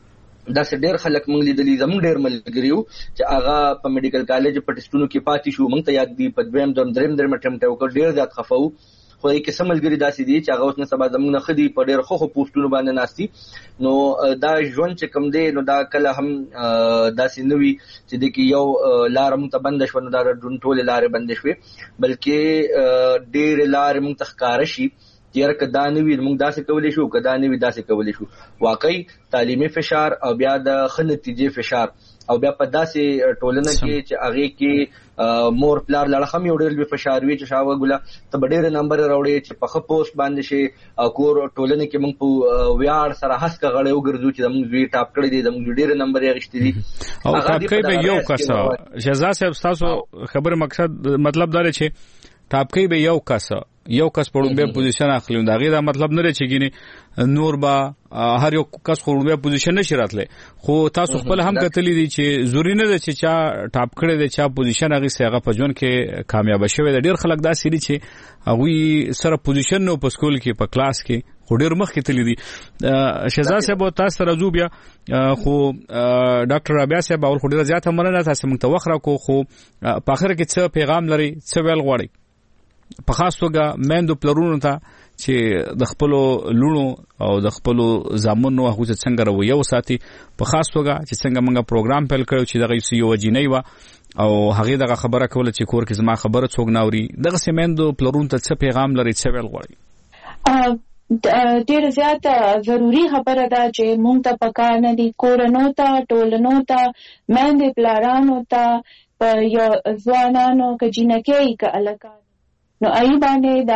دا څه ډېر خلک موږ لیدلي زموږ ډېر ملګریو چې هغه په میډیکل کالج په ټیسټونو کې پاتې شو موږ ته یاد دي په دویم دریم اټمپټ وکړ ډېر زیات خفه وو خو یې کې سملګری داسې دي چې هغه اوس نه سبا زموږ نه خدي په ډېر خو پوسټونو باندې ناشتي. نو دا ژوند چې کوم دی نو دا کله هم داسې نوي چې د کې یو لار مونږ ته بند شو، نو دا ډون ټول لارې بند شوې، بلکې ډېر لارې مونږ ته ښکار شي چې کدا نوي مونږ داسې کولی شو، کدا نوي داسې کولی شو. واقعي تعلیمي فشار او بیا د ښه نتیجې فشار او بیا په داسې ټولنه کې چې هغه کې مور پلار لړ هم یو ډېر فشار وی چې شاوه ګوله ته ډېر نمبر راوړي چې په خپل پوسټ باندې شي او کور ټولنه کې موږ په ویاړ سره هڅه غړې وګرځو چې موږ وی ټاپ کړی دي، موږ ډېر نمبر یې غشتي دي او ټاپ کوي به یو کس. شهزاد صاحب تاسو خبر مقصد مطلب دا چې ټاپ کوي به یو کس په لومبه پوزیشن اخلي، دا غي دا مطلب نه لري چې ګینه نور با هر یو کس خو لومبه پوزیشن نشي راتله، خو تاسو خپل هم کتلی دي چې ضروري نه ده چې چا ټاپ کړي دي چا پوزیشن هغه سیغه په ژوند کې کامیاب شوی دی. ډیر خلک دا سړي چې هغه سره پوزیشن نو په سکول کې په کلاس کې خو ډیر مخ کې تللی دي. شهزاد صاحب تاسو سره جو بیا خو ډاکټر رابعه صاحب اول خو ډیر زیاته مننه تاسو موږ ته وخت راکو، خو په اخر کې څه پیغام لري، څه ویل غواړي په خاص توګه میندو پلرونو ته چې د خپل لونو او د خپل زامنو هغه څنګه رویه وساتي، په خاص توګه چې څنګه موږ پروګرام پیل کړو چې دغه یو وجینې و او هغه دغه خبره کوله چې کور کې زما خبره څوک ناوري، دغه سیمندو پلرونو ته څه پیغام لري، څه ویل غواړي؟ ډېر زیات ضروری خبره ده چې موږ ته پکار نه دي کورونو ته ټولنو ته میندې پلارانو ته په یو ځوانانو کې جنکې کې الکا نو ای باندې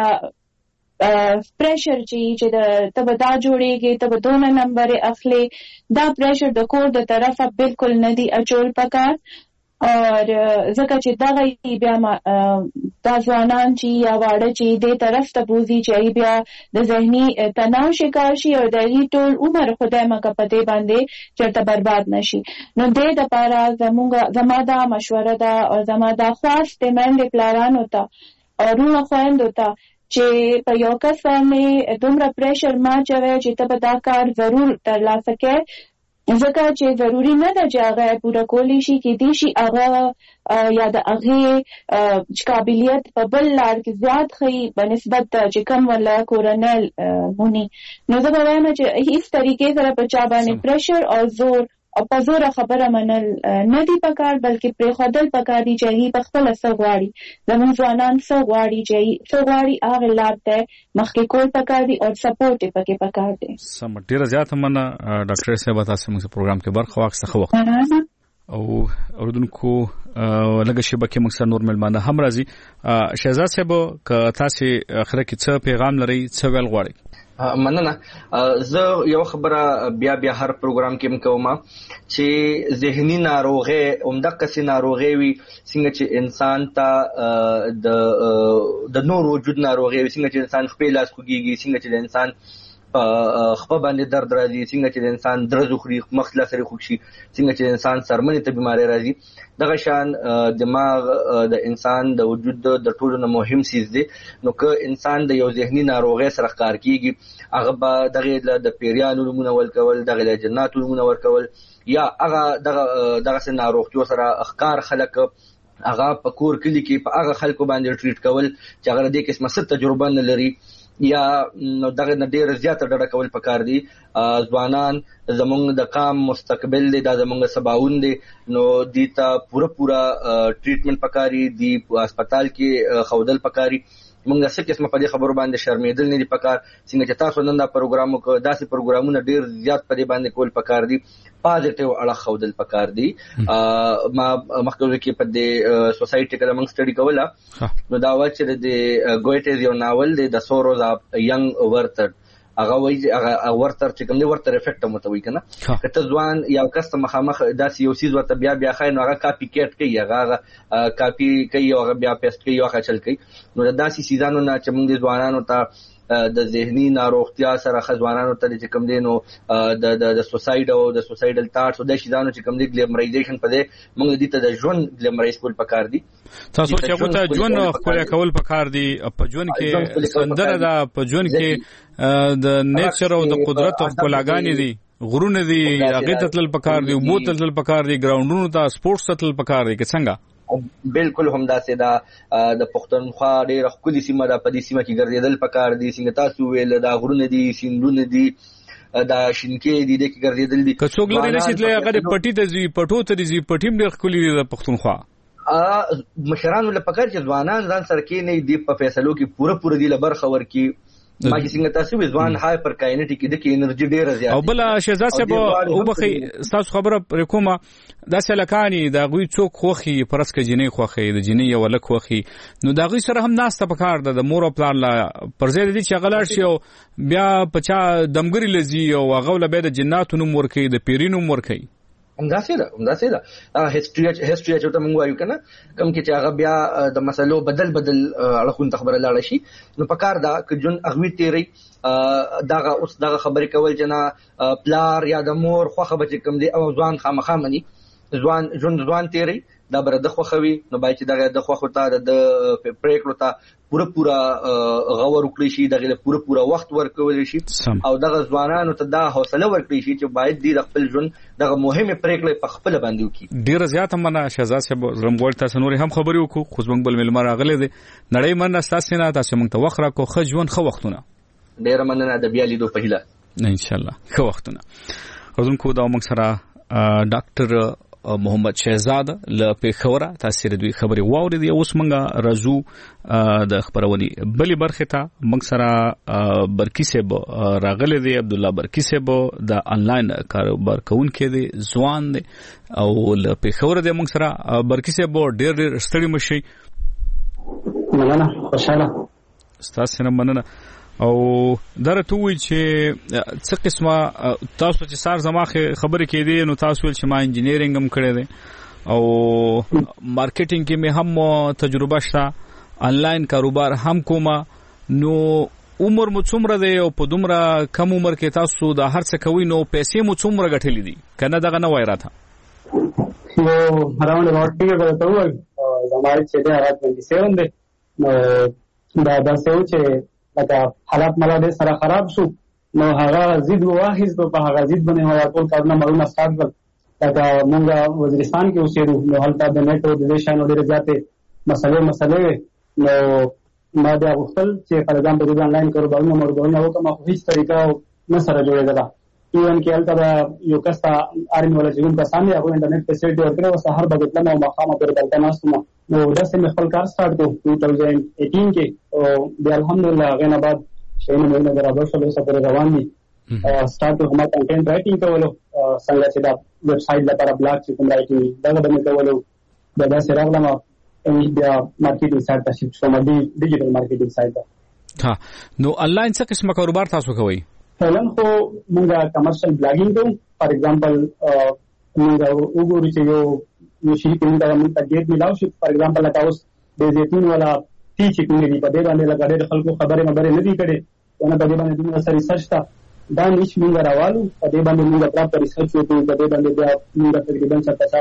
دا پریشر چې د تبدا جوړيږي تب دونه نمبر اخلي، دا پریشر د کور د طرفه بالکل نه دی اچول پکار. اور ځکه چې دا بیا دا ځوانان چې یا واړه چې د طرف ته بوزي چې بیا د ذهني تناو شکار شي او د ټول عمر خدای مکه پته باندې چرته برباد نشي. نو د لپاره زموږ دا مشوره ده او زموږ دا خواست منډه پلانانو ته او روح خويندو ته چې په یو کس باندې دومره پریشر ما چوي چې ته به دا کار ضرور ترلاسه کړې، ځکه چې ضروری نه ده چې هغه پوره کولی شي کې دي شي هغه یا د هغه قابلیت په بل لار کې زیات خي بنسبت چې کم ولا کورنل مونی. نو زه به وایم چې هیڅ طریقې سره په چا باندې پریشر او زور او په زور خبره منل نه دی پکار، بلکې پرې خودل پکار دی چې په خپل سغواړي زموږ ځوانان سغواړي چې سغواړي هغه لار ته مخکې کول پکار دی او سپورټ پکې پکار دی. سم ډیره زیاته مننه ډاکټر صاحب تاسو موږ پروګرام کې برخه واخیسته وخت او اوردونکو لږه شبکه موږ سره نور ملمانه هم راځي. شهزاد صاحب که تاسو اخره کې څه پیغام لري، څه ویل غواړئ؟ مننه. زه یو خبره بیا هر پروګرام کې کوم چې ذهني ناروغي عمده قصې ناروغي وي څنګه چې انسان ته د نور وجود ناروغي وي، څنګه چې انسان خپل لاس خوږيږي، څنګه چې انسان خپل باندې درد راځي، څنګه چې انسان درز خوري مخ لا سره خوشي، څنګه چې انسان سرمنې ته بیماری راځي. دغه شان دماغ د انسان د وجود د ټولو نه مهم سیز دی. نو که انسان د یو ذهني ناروغي سره ښکار کیږي هغه به دغه د پیریانو نمونه ورکول، دغه د جناتو نمونه ورکول، یا هغه دغه ناروغتیو سره ښکار خلک هغه په کور کلی کې په هغه خلکو باندې ټریټ کول چې هغه د قسمه ست تجربه نه لري یا دغه ډېر زیات ډډه کول پکار دي. ځوانان زمونږ د قام مستقبل دی، دا زمونږ سباون دی، نو دیتا پورا ټریټمنټ پکاري دی، هسپتال کې خودل پکاري. موږ څه قسمه په دې خبرو باندې شرمېدل نه دي پکار، څنګه چې تاسو نن دا پروګرام وکړ داسې پروګرامونه ډېر زیات په دې باندې کول پکار دي، پازیټیو اړه خودل پکار دي. ما مخکې کې په دې سوسایټي کې موږ سټډي کوله، نو دا و چې د ګویټز یو ناول دی د سوروز اف ینګ ورتر، هغه وایي هغه ورتر چې کوم دی ورتر افیکټ متوي کنه، کته ځوان یو کس مخامخ داسې یو سیز ورته بیا خای نو هغه کاپی کیټ کوي، هغه کاپی کوي او هغه بیا پیسټ کوي او هغه چل کوي. نو داسې سیزانو نه چې موږ د ځوانانو ته د ذهني ناروغتیا سره خځوانانو ته چې کوم دي نو د سوساید او د سوسایډل ټاټس او د شیدانو چې کوم دي ګلیمرایزیشن په دې موږ دې ته د ژوند ګلیمرایز کول پکار دي. تاسو چې هغه ته ژوند خپل کول پکار دي، په ژوند کې سندره ده، په ژوند کې د نیچر او د قدرت او خپلګانی دي، غرونه دي، هغه ته تل پکار دي، بوتل تل پکار دي، ګراوندونو ته سپورتس تل پکار دي. که څنګه بالکل همداسې دا د پښتونخوا ډېر ښکلي سیمه ده. په دې سیمه کې ګرځېدل پکار دي. څنګه تاسو ویل دا غرونه دي، سیندونه دي، دا شینکې دي د کې ګرځېدل دي. که څوک لري نشي تللی هغه پټي ته ځي، پټو ته ځي، پټیم ډېر ښکلي دي د پښتونخوا. مشرانو له پکار چې ځوانان ځان سره کې نه دی په فیصلو کې پوره دی لبر خبر کې ما چې څنګه تاسو ځوان هایپر کاینټیک د کې انرژي ډیره زیاته. او بل شهزاد صاحب او بخي تاسو خبره پر کومه دا سلکانی دا غوي څوک خوخي پرسکه جنې خوخي د جنې یو لک خوخي نو دا غوي سره هم ناسته پکار ده د مور او پلان لا پرځې دي چې غلار شي او بیا پچا دمګری لذي او غوله به د جناتو نوم ورکي د پیرینو ورکي. همداسې ده هیستوري چې ته مونږ وایو کنه کوم کې چې هغه بیا د مسلو بدل اړخون خبره لاړ شي نو پکار دا ک جون اغوي تیری داغه اوس داغه خبرې کول چې نه پلار یا د مور خوخه بچ کم دي او ځوان خامخا مني ځوان تیری دا بر د خوخوي نو بای چې دغه د خوخه ته د پریکړو ته پورا غور وکړي شي دغه پورا وخت ورکول شي او دغه ځوانانو ته دا حوصله ورکړي شي چې باید د خپل ژوند دغه مهمه پریکړې په خپل باندې وکړي. ډیر زیات مننه شهزاد صاحب زموږ ته سنوري هم خبرې وکړو خو زموږ بل ملمر راغله دي نړۍ مننه تاسو نه تاسو موږ ته وخت راکو خو ژوند خو وختونه ډیر مننه د بیا لیدو په هیله ان شاء الله خو وختونه روزم کو دا موږ سره ډاکټر محمد شهزاد له پیښوره تاسو دوی خبري واوري اوس مونږه رازو د خبرونی بلی برخه ته مونږ سره برکی صاحب راغله دی عبد الله برکی صاحب د انلاین کاروبار کوونکې دی ځوان دی او له پیښوره دی مونږ سره برکی صاحب ډېر ستړي مشي مننه خوشاله تاسو نه مننه او درته وی چې څه قسمه تاسو چې سار زماخه خبرې کېدې نو تاسو ول چې ما انجینیرینګ هم کړی دی او مارکیټینګ کې مې هم تجربه شته انلاین کاروبار هم کومه نو عمر مو څومره دی او په دومره کم عمر کې تاسو د هر څه کوي نو پیسې مو څومره ګټلې دي کنه دغه نه وای راته نو اراوند اباوت ټیګه ته وای زماره چې دا 27 دی نو دا څه چې لکه حالات ملاده سره خراب شو نو هغه زید واحد په هغه زید باندې هوا ټول کارونه مړونه سٹارټ کړ لکه موږ وزیرستان کې اوسېرو نو هلته د نیټ او د ویشانو ډېر زیاتې مسلې نو ما دا غوښتل چې پر ځان په آنلاین کاروبارونه مرګونه وکم خو هیڅ طریقه نه سره جوړېدله ایون کې هلته یو کستا ارمي ولا چې کوم کسان یې هغه انټرنیټ فیسیلیټي ورکړو سهار بغتل نو مخامه پر دلته ناستم نو داسې مې خپل کار سٹارټ کړ 2018 کې او بیا الحمدلله غنه بعد شینه مې برابر شو سره روان دي سٹارټ کوم کنټینټ رائټینګ کولو څنګه چې دا ویب سټ لپاره بلاګ چې کوم رائټینګ دا به کولو دا سره راغلم بیا مارکیټینګ سایت ته شفت شوم ډیجیټل مارکیټینګ سایت ها نو انلاین څه قسمه کاروبار تاسو کوئ فعلا خو موږ کمرشل بلاګینګ کوو فار ایگزامپل موږ وګورو چې یو شي کوم دا موږ ته ډیټ ملاو شي فار ایگزامپل لکه اوس د زیتون ولا تی چې کوم دی په دې باندې لکه ډېر خلکو خبره نه دی کړي نو په دې باندې موږ سره ریسرچ تا دا نش موږ راوالو په دې باندې موږ پراپر ریسرچ وکړو په دې باندې بیا موږ تقریبا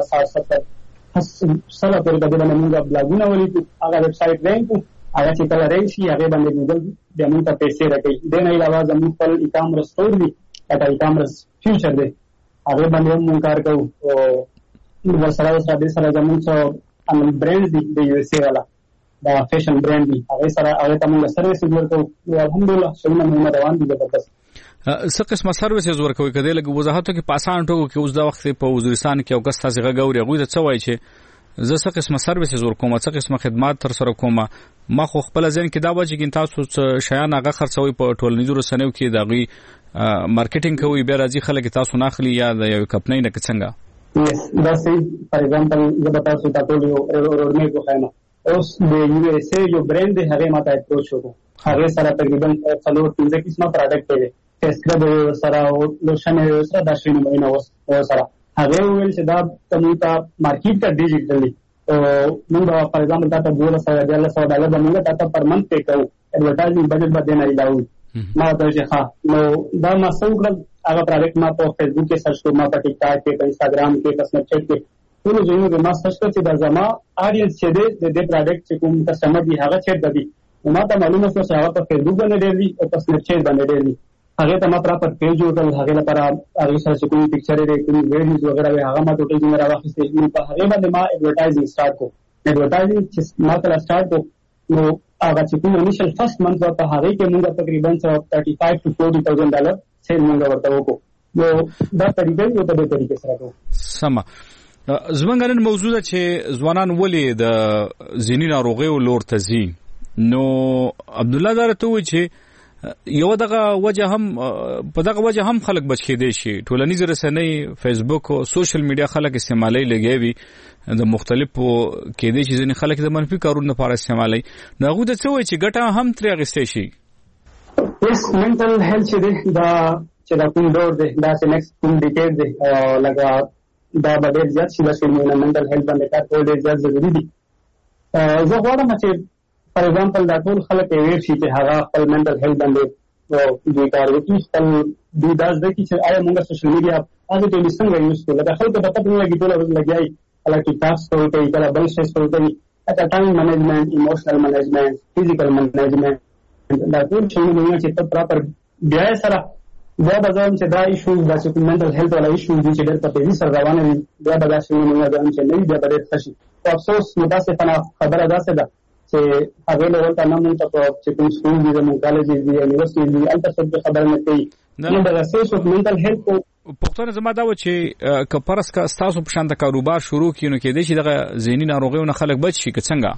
50-60 سره پر دې باندې موږ بلاګونه ولیکو هغه ویب سټ رینکو هغه چې کله راشي هغه باندې ګوګل د موږ ته پیسې راکړي د نه علاوه زموږ خپل ای-کامرس سٹور دی دا ای-کامرس فیوچر دی هغه باندې موږ کار کوو او موږ سره زموږ څو برانډ دی د یو اس ای والا دا فیشن برانډ دی هغه سره موږ سرویس ورکوو الحمدلله شونه موږ روان دي زبردست څه قسمه سرویسز ورکوي کله لګ وضاحت کې پاسان ټکو کې اوس دا وخت په وزیرستان کې او کس تاسو غوړي غوړي څه وایي چې زه څه قسمه سرویسز ورکوم څه قسمه خدمات تر سره کوم ما خو خپل ځین کې دا وایي چې تاسو شیان هغه خرڅوي په ټولنیزو رسنیو کې دغه مارکیټینګ کوي به راځي خلک تاسو نه اخلي یا د یو کمپنۍ نه څنګه دا سي فار ایگزامپل زه به تاسو ته ټول روډ میپ وښایم اوس د یو اس ای یو برانډ هغه ماته اپروچ وکړو هغه سره تقریبا 4-5 قسمه پروډکټ دی اسکرب سره او لوشن سره د شینو مینه اوس سره هغه ویل چې دا تموته مارکیټ ته ډیجیټلی موږ فار ایگزامپل تاسو $1200 باندې تاسو پر منث پے کوو ایڈورټایزینګ بجټ باندې نه لاو ما ته چې ها نو دا ما څنګه هغه پروډکټ ما په فیسبوک کې سرچ کوم په ټیک ټاک کې په انستګرام کې په سنیپ چیټ کې ټول ځایونو کې ما سرچ کړ چې دا زما اډینس چې د دې پروډکټ چې کوم کسٹمر دی هغه چیټ دی ما ته معلومه شو چې هغه په فیسبوک باندې دی او په سنیپ چیټ باندې دی هغه ته ما پراپر پیج جوړ هغه لپاره هغه سره کوم پکچر دی کوم ویډیوز وغیرہ هغه ما ټوټل جوړ راوخیستې نو په هغه باندې ما ایڈورټایزینګ سٹارټ کو ایڈورټایزینګ چې ما کله سٹارټ کو نو هغه چې کوم انیشل فرست منث ورته هغه کې موږ تقریبا $35,000 to $40,000 سیل موږ ورته وکړو. نو دا طریقې یو په دې طریقې سره کوو. سم زمونږ نن موضوع ده چې ځوانان ولې د ذهني ناروغیو لور ته ځي. نو عبد الله دا راته وایي چې یو دغه وجه هم په دغه وجه هم خلک بچ کېدي شي. ټولنیز رسنۍ فیسبوک او سوشل میډیا خلک استعمالي لګوي د مختلفو کېدي شي ځینې خلک د منفي کارونو لپاره استعمالي. نو هغه د څه وایي چې ګټه هم ترې اخیستې شي. یس منټل هیلث چې دا چې دا کوم دور دی دا چې نیکسټ کوم ډیکیډ دی لکه دا به ډېر زیات شي چې منټل هیلث باندې کار کول ډېر زیات ضروري دي. زه غواړم چې فار ایگزامپل دا ټول خلک اویر شي چې هغه خپل منټل هیلث باندې دوی کار وکړي. خپل دوی دا زده کړي چې آیا موږ سوشل میډیا پازیټیولی څنګه یوز کړو. لکه خلکو ته پته نه لګي ټوله ورځ لګیایي کله ټیکټاک سکرول کوي کله بل شی سکرول کوي. اته ټایم مینجمنټ ایموشنل مینجمنټ فزیکل مینجمنټ دا ټول شیونه چې ته پراپر بیا سره بیا به ځم چې دا ایشوز دا چې منټل هیلث والا ایشوز دي چې ډېر په تیزي سره روانه وي بیا به دا شیونه موږ ځم چې نه بیا به ډېر ښه شي. خو افسوس متاسفانه خبره داسې ده چې هغه له ته نه مونږ ته چې کوم سکول دي زموږ کالج دي یونیورسيټي دي البته څه خبره نه کوي. نو دا ریسرچ او منټل هیلث پښتون زما دا و چې کپرس کا تاسو په شان د کاروبار شروع کینو کې دي چې دغه ذهني ناروغیونه خلک بچ شي که څنګه؟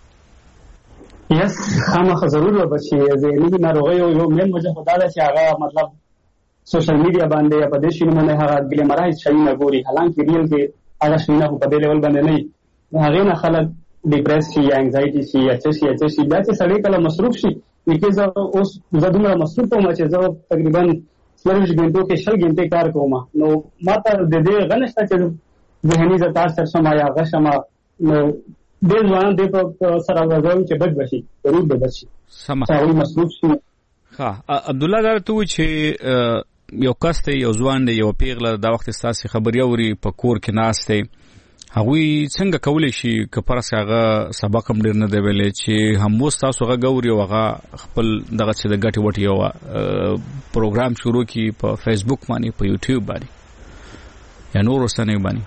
یس خامخا ضرور بچي. ذهني ناروغیو یو مین وجه خدا ده چې هغه مطلب سوشل میډیا باندې یا په دې شي باندې هغه ګلیمرایز شي نه ګوري حالانکه ریل کې هغه شي نه په دې لیول باندې نه هغه نه خلک ډیپریس شي یا انزایټي شي یا څه شي دا چې سړی کله مصروف شي کې زه اوس زه دومره مصروف وم چې زه تقریبا 40 غنټو کې 60 غنټې کار کوم. نو ماته د دې غنښت چې ذهني زتار سره سم یا غشمه نو د ځوان د سره راځي چې بد بشي ضرور بد شي سم څاوي مصروف شي. ها عبد الله درته و چې یو کس ته یو ځوان دی یو پیغله دا وخت ستاسو خبري اوري په کور کې ناشته هغوی څنګه کولی شي که پرس هغه سبق هم ډېر نه دی ویلی چې هم اوس تاسو هغه ګوري او هغه خپل دغه چې د ګټې وټې یو پروګرام شروع کړي په فیسبوک باندې په یوټیوب باندې یا نور رسنیو باندې؟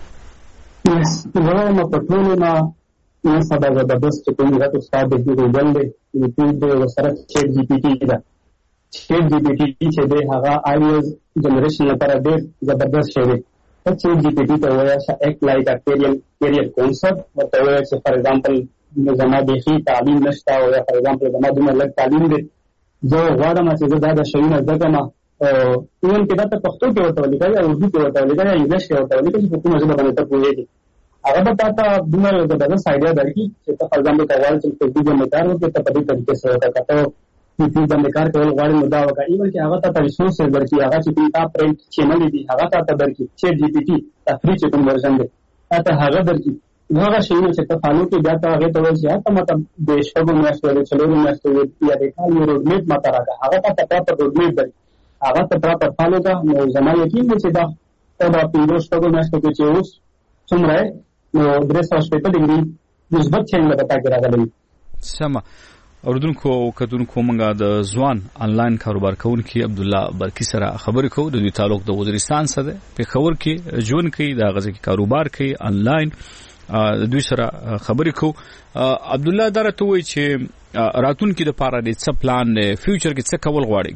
زه وایم په ټولو نه سبا زبردست چې کوم غټ استاد دی ګوګل دی یوټیوب دی ورسره چیټ جی پی ټي ده. چیټ جی پی ټي چې دی هغه آیز جنریشن لپاره ډېر زبردست شی دی. چیټ جی پی ټي ته وایي چې اکټ لایک ا کیریئر کانسپټ ورته وایي چې فار ایگزامپل زما بېخي تعلیم نشته او یا فار ایگزامپل زما دومره لږ تعلیم دی زه غواړم چې زه دا شیونه زده کړم ایون کې دا ته پښتو کې ورته ولیکئ یا اردو کې ورته ولیکئ یا انګلیش کې ورته ولیکئ چې په کومه ژبه باندې ته پوهېږي هغه به تا ته دومره زبردست آیډیا درکړي چې ته فار ایگزامپل که غواړې چې فیسبوک باندې کار وکړې ته په دې طریقې سره وکړه که ته یوټیوب باندې کار کول غواړې نو دا وکړه ایون کې هغه ته ریسورسز درکړي هغه چې کوم تا پرنټ چینل دي هغه تا ته درکړي چیټ جی پی ټي دا فری چې کوم ورژن دی تا ته هغه درکړي هغه شیونه چې ته فالو کې بیا ته هغې ته وایي چې هغه مطلب د شپږو میاشتو د څلورو میاشتو یا د کال یو روډمیپ ماته راکړه هغه تا ته پراپر روډمیپ درکړي هغه ته پراپر فالو کړه نو زما یقین دی چې دا ته به پنځو شپږو میاشتو کې چې اوس څومره نو 360 ډیګري مثبت چینج به تا کې راغلی. سمه اوردونکو کتونکو مونږه د ځوان انلاین کاروبار کوونکی عبد الله برکی سره خبرې کوو د دوی تعلق د وزیرستان سره په خبر کې ژوند کوي دا غزه کې کاروبار کوي انلاین د دوی سره خبرې کوو. عبد الله درته وایي چې راتلونکي لپاره د څه پلان دی فیوچر کې څه کول غواړي؟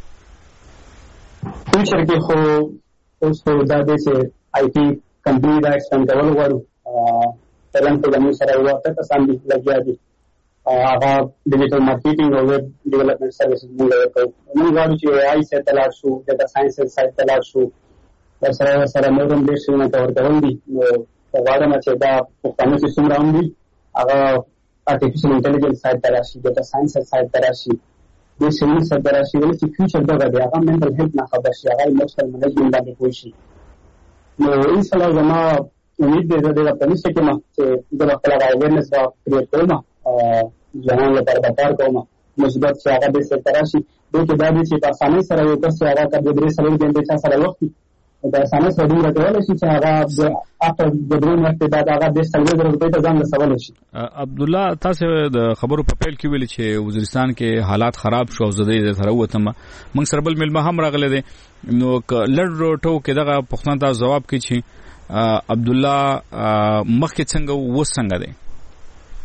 فیوچر کې خو اوس دا دی چې آی ټي کمپنی دا ایکسپاند کول غواړو پلان په زموږ سره یو څه کسان دي لګیا دي هغه ډیجیټل مارکیټینګ او ویب ډیولپمنٹ سروسز موږ ورکوو. موږ غواړو چې AI سره تلاړ شو ډیټا ساينس سره تلاړ شو سره نور هم ډېر شیونه کور کول دي. نو غواړم چې دا پښتانه چې څومره هم دي هغه آرټیفیشل انټیلیجنس سایډ ته راشي ډیټا ساينس سایډ ته راشي د سیمې سره ته راشي ولې چې فیوچر دغه دی هغه منټل هیلث نه خبر شي هغه ایموشنل منیجمنټ باندې پوه شي. نو ان شاء الله زما امید دی زه د پولیس کې ما چې د خپل اویرنس را کریټ کوم ځوانان لپاره به کار کوم مثبت چې هغه د سره راشي دغه دا دي چې په اسانۍ سره یو کس هغه کډې درې سره د چا سره وخت د اسانۍ سره دومره کولای شي چې هغه اته د درون وخت بعد هغه د سلوي درته ته ځان رسول شي. عبد الله تاسو د خبرو په پیل کې ویل چې وزیرستان کې حالات خراب شو او زده سره وته موږ سره بل ملما هم راغله دي نو لړ ټو کې دغه پښتون ته جواب کوي چې عبد الله مخکې څنګه و څنګه دی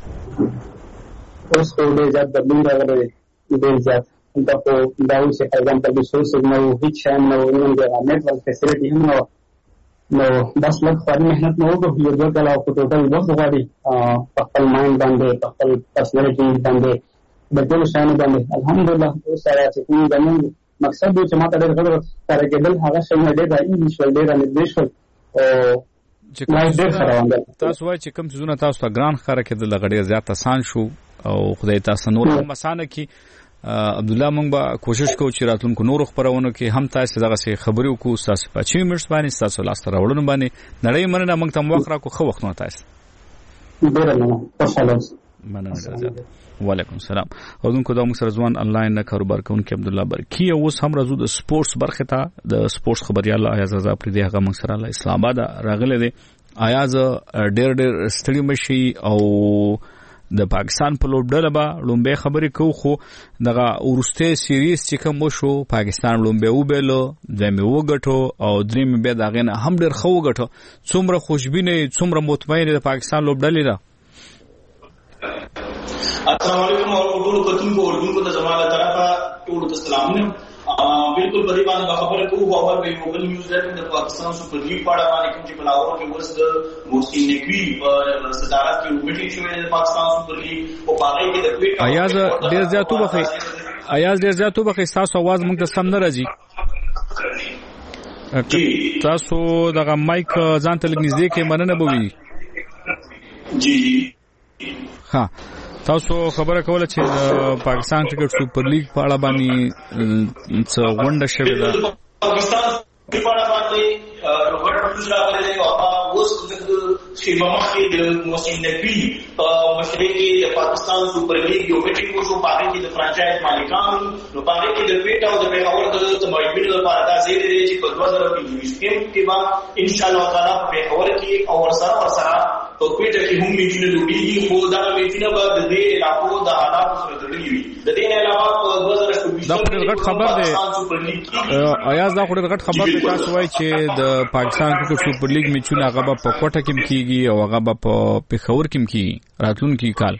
اوس خو ډېر زیات بدلون راغلی دی، ډېر زیات. دا خو دا اوس چې فار ایگزامپل ریسورسز نه وو، هېڅ شی نه وو، نن د نیټورک فیسیلیټي هم نه وه. نو بس لږ خواري محنت مو وکړو، یو دوه کاله خو ټوټل وخت غواړي په خپل مایند باندې، په خپل پرسنالټي باندې، د ټولو شیانو باندې. الحمدلله اوس سره چې کوم زموږ مقصد و چې ما ته ډېر غوره ښکاره کېدل، هغه شیونه ډېر راایزي شول، ډېر رانږدې شول. تاسو وایئ چې کوم څیزونه تاسو ته ګران ښکاره کېدل هغه ډېر زیات اسان شو او خدای تاسو نور هم اسانه کړي. عبدالله موږ به کوشش کوو چې راتلونکو نورو خپرونو کې هم تاسو دغسې خبرې وکړو، ستاسو په 5 منټس باندې، ستاسو لاسته راوړنو باندې. نړۍ مننه، موږ ته هم وخت راکړو. ښه وختونه تاسو. مننه زیات. وعلیکم السلام. اودونکو دا موږ سره ځوان انلاین کاروبار کوونکی عبدالله برکی اوس هم راځو د سپورتس برخه ته. د سپورتس خبريال ایاز رضا پردي هغه موږ سره له اسلام آباد راغلی دی. ایاز ډېر ستړي مشي او د پاکستان په لوبډله به لومبه خبرې کوو، خو دغه ورسته سیریز چې کوم وشو پاکستان لومبه وبېلو، دمه وګټو او دریم به دغه نه هم ډېر خو وګټو. څومره خوشبینه، څومره مطمئنه د پاکستان لوبډلې ده؟ السلام علیکم اور ټول کتونکو د زماله طرفه ټول ته سلامونه. بالکل په دې باندې خبره کوو. اول به یو بل نیوز درته د پاکستان سپر لیګ په اړه باندې کوم چې بلاور کې ورس د محسن نقوی په صدارت کې میټینګ شوې د پاکستان سپر لیګ او باغې کې د پیټ ایاز ډېر زیاتو بخې تاسو आवाज موږ ته سم نه راځي. تاسو دغه مایک ځان ته لږ نږدې کې مننه بوي. جی ها تاسو خبره کوله چې پاکستان کرکټ سپر لیګ په اړه باندې څه غونډه شوې ده. پاکستان په اړه باندې روبرټ روزلا غلې او اوس د شیبامخ کې د محسن نقوی په مشرۍ کې د پاکستان سپر لیګ یو میټینګ وشو. پاره کې د فرانچایز مالکانو نو پاره کې د پیټ او د پیښور د تمایل لپاره دا زیر دی چې په 2023 کې به ان شاء الله تعالی په پیښور کې او ورسره په کوټه کې هم میټینګ لوړیږي. خو دا میټینګ به د دې علاقو د حالات سره تړلې وي. د دې نه علاوه په 2024 دا غټ خبر دی ایاز، دا غټ خبر دی. تاسو وایي چې د پاکستان کرکټ سپر لیګ میچونه هغه په کوټه کې کیږي او هغه په پیښور کې کیږي راتلونکي کال.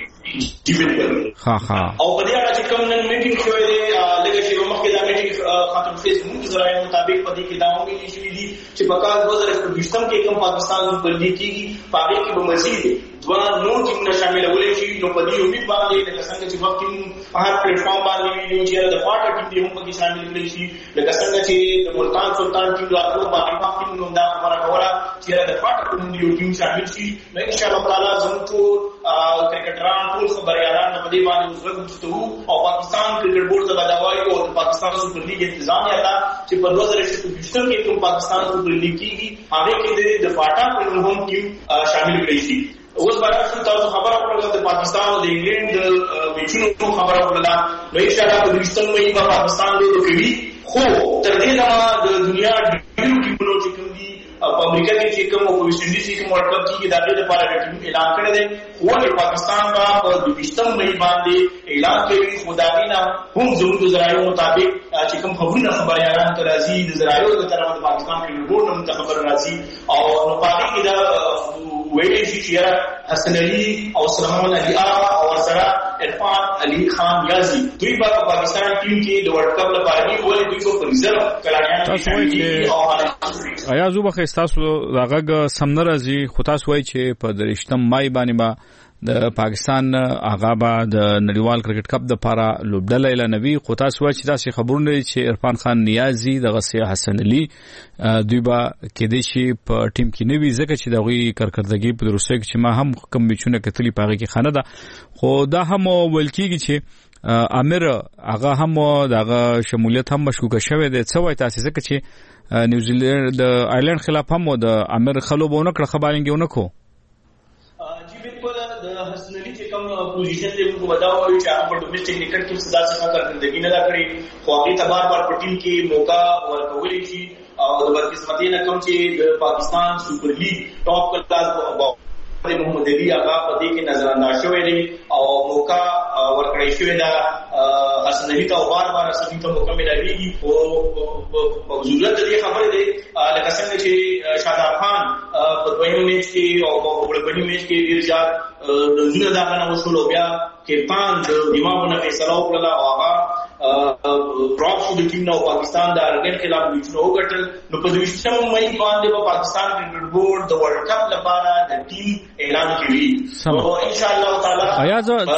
ها او په دې اړه چې کوم نن میټینګ شوی دی لکه چې مخکې دا میټینګ خاطر فیسبوک ذرایع مطابق په دې کې دا ویلي شوی دی چې په کال 2024 کې کوم پاکستان سپر لیګ کیږي پاره کې به مزید دوه نور ټیمونه شامل ولې شي. نو په دې امید باندې لکه څنګه چې وخت په هر پلیټ فارم باندې ویډیو چې د پاټه ټیم هم پکې شامل کړي شي، لکه څنګه چې د ملتان سلطان ټیم راغلو باندې وخت نو دا خبره کوله چې د پاټه ټیم یو ټیم شامل شي. نو ان شاء الله تعالی زموږ کرکټران ټول خبريالان په دې باندې وزغلو او پاکستان کرکټ بورډ ته بداوي او پاکستان سپر لیګ انتظامیه ته چې په 2024 کې کوم پاکستان سپر لیګ کیږي هغه کې د پاټه هم ټیم شامل کړي شي. اوس برابر تاسو خبره وکړه د پاکستان او د انګلند د میچونو خبره وکړه. نو ان شاء الله په دریشتم مې په پاکستان له کوي. خو تر دې دا د دنیا ډیرو ټیمونو چې کوم دي په امریکا کې چې کوم او په ویسټ انډیز کې کوم ورلد کپ کې د دې لپاره ټیم اعلان کړی دی. خو د پاکستان په دریشتم مې باندې اعلان کوي. خداینا هم زموږ ذرایع مطابق چې کوم خبرونه خبريالان ته راځي د ذرایع د طرف د پاکستان کې بورډ هم خبر راځي او نو پاره کې دا ویلې چې حسن علي او سلمان علي او سره عرفان علي خان یازي دوی په پاکستان ټیم کې د ورلد کپ لپاره دی ولې دوی په ریزرو کلاګان آیا زوبخه تاسو راغه سم نه راځي. خو تاسو وایي چې په درشتم مای باندې با د پاکستان آغابه د نړیوال کرکټ کپ د لپاره لوبډله اعلانوي. خو تاسو وایي چې تاسو خبرونه چې عرفان خان نیازي دغه سي حسن علي دوی با کې د شي په ټیم کې نوي ځکه چې دغه کارکړدګي په روسیه کې چې ما هم کم میچونه کتلی پاږي کې خانه ده. خو دا هم ول کېږي چې امیر هغه هم دغه شمولیت هم مشکوک شوی دی. څه وایي تاسو ځکه چې نیوزیلند د آیرلند خلاف هم د امیر خلوبونه کړ خبرنګونه کو د حسن علي چې کوم پوزیشن دی موږ بداوي چې هغه په ډومېسټک کرکټ کې صدا څخه کارکړدګي نه کړې. خو هغه تبار پر ټیم کې موقع ورکولې شي او د بدقسمتۍ نه کوم چې د پاکستان سپر لیګ ټاپ کلاس محمد علي هغه په دې کې نظر انداز شوی دی او موقع ورکړی شوی دا حسنوي ته بار سمي ته مکمل ویږي او ضرورت دې خبره ده لکه څنګه چې شاداب خان په دویم میچ کې او په وړبني میچ کې ډیر زیات رنونه داغنه وصول او بیا کپتان د دماغونه فیصله وکړه او هغه ډراپ شو د ټیم نو پاکستان د ارګن خلاف میچونه وګټل نو په 20 مې باندې په پاکستان کرکټ بورډ د ورلد کپ لپاره د ټیم اعلان کړي او ان شاء الله تعالی آیا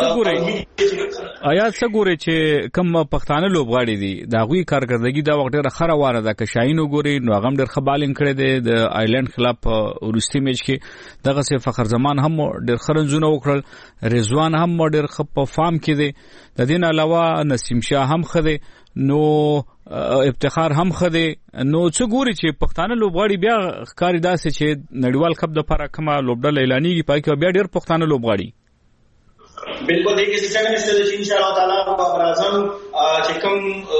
څنګه چې کوم پښتانه لوبغاړي دي دا غوي کارکردګي دا وخت ډیره خره واره ده که شاهین وګوري نو هغه ډیر خبالین کړي دي د آیلند خلاف ورستي میچ کې دغه څه فخر زمان هم ډیر خرنځونه وکړل رضوان هم ډیر په فارم کې دي د دین علاوه نسیم شاه هم خده نو افتخار هم خده نو څه ګوري چې پښتانه لوبغاړي بیا ښکاری داسې چې نړیوال کپ د لپاره کومه لوبډل اعلانېږي پای کې بیا ډیر پښتانه لوبغاړي بالکل دې کې څنګه نشته چې ان شاء الله تعالی بابر اعظم چې کوم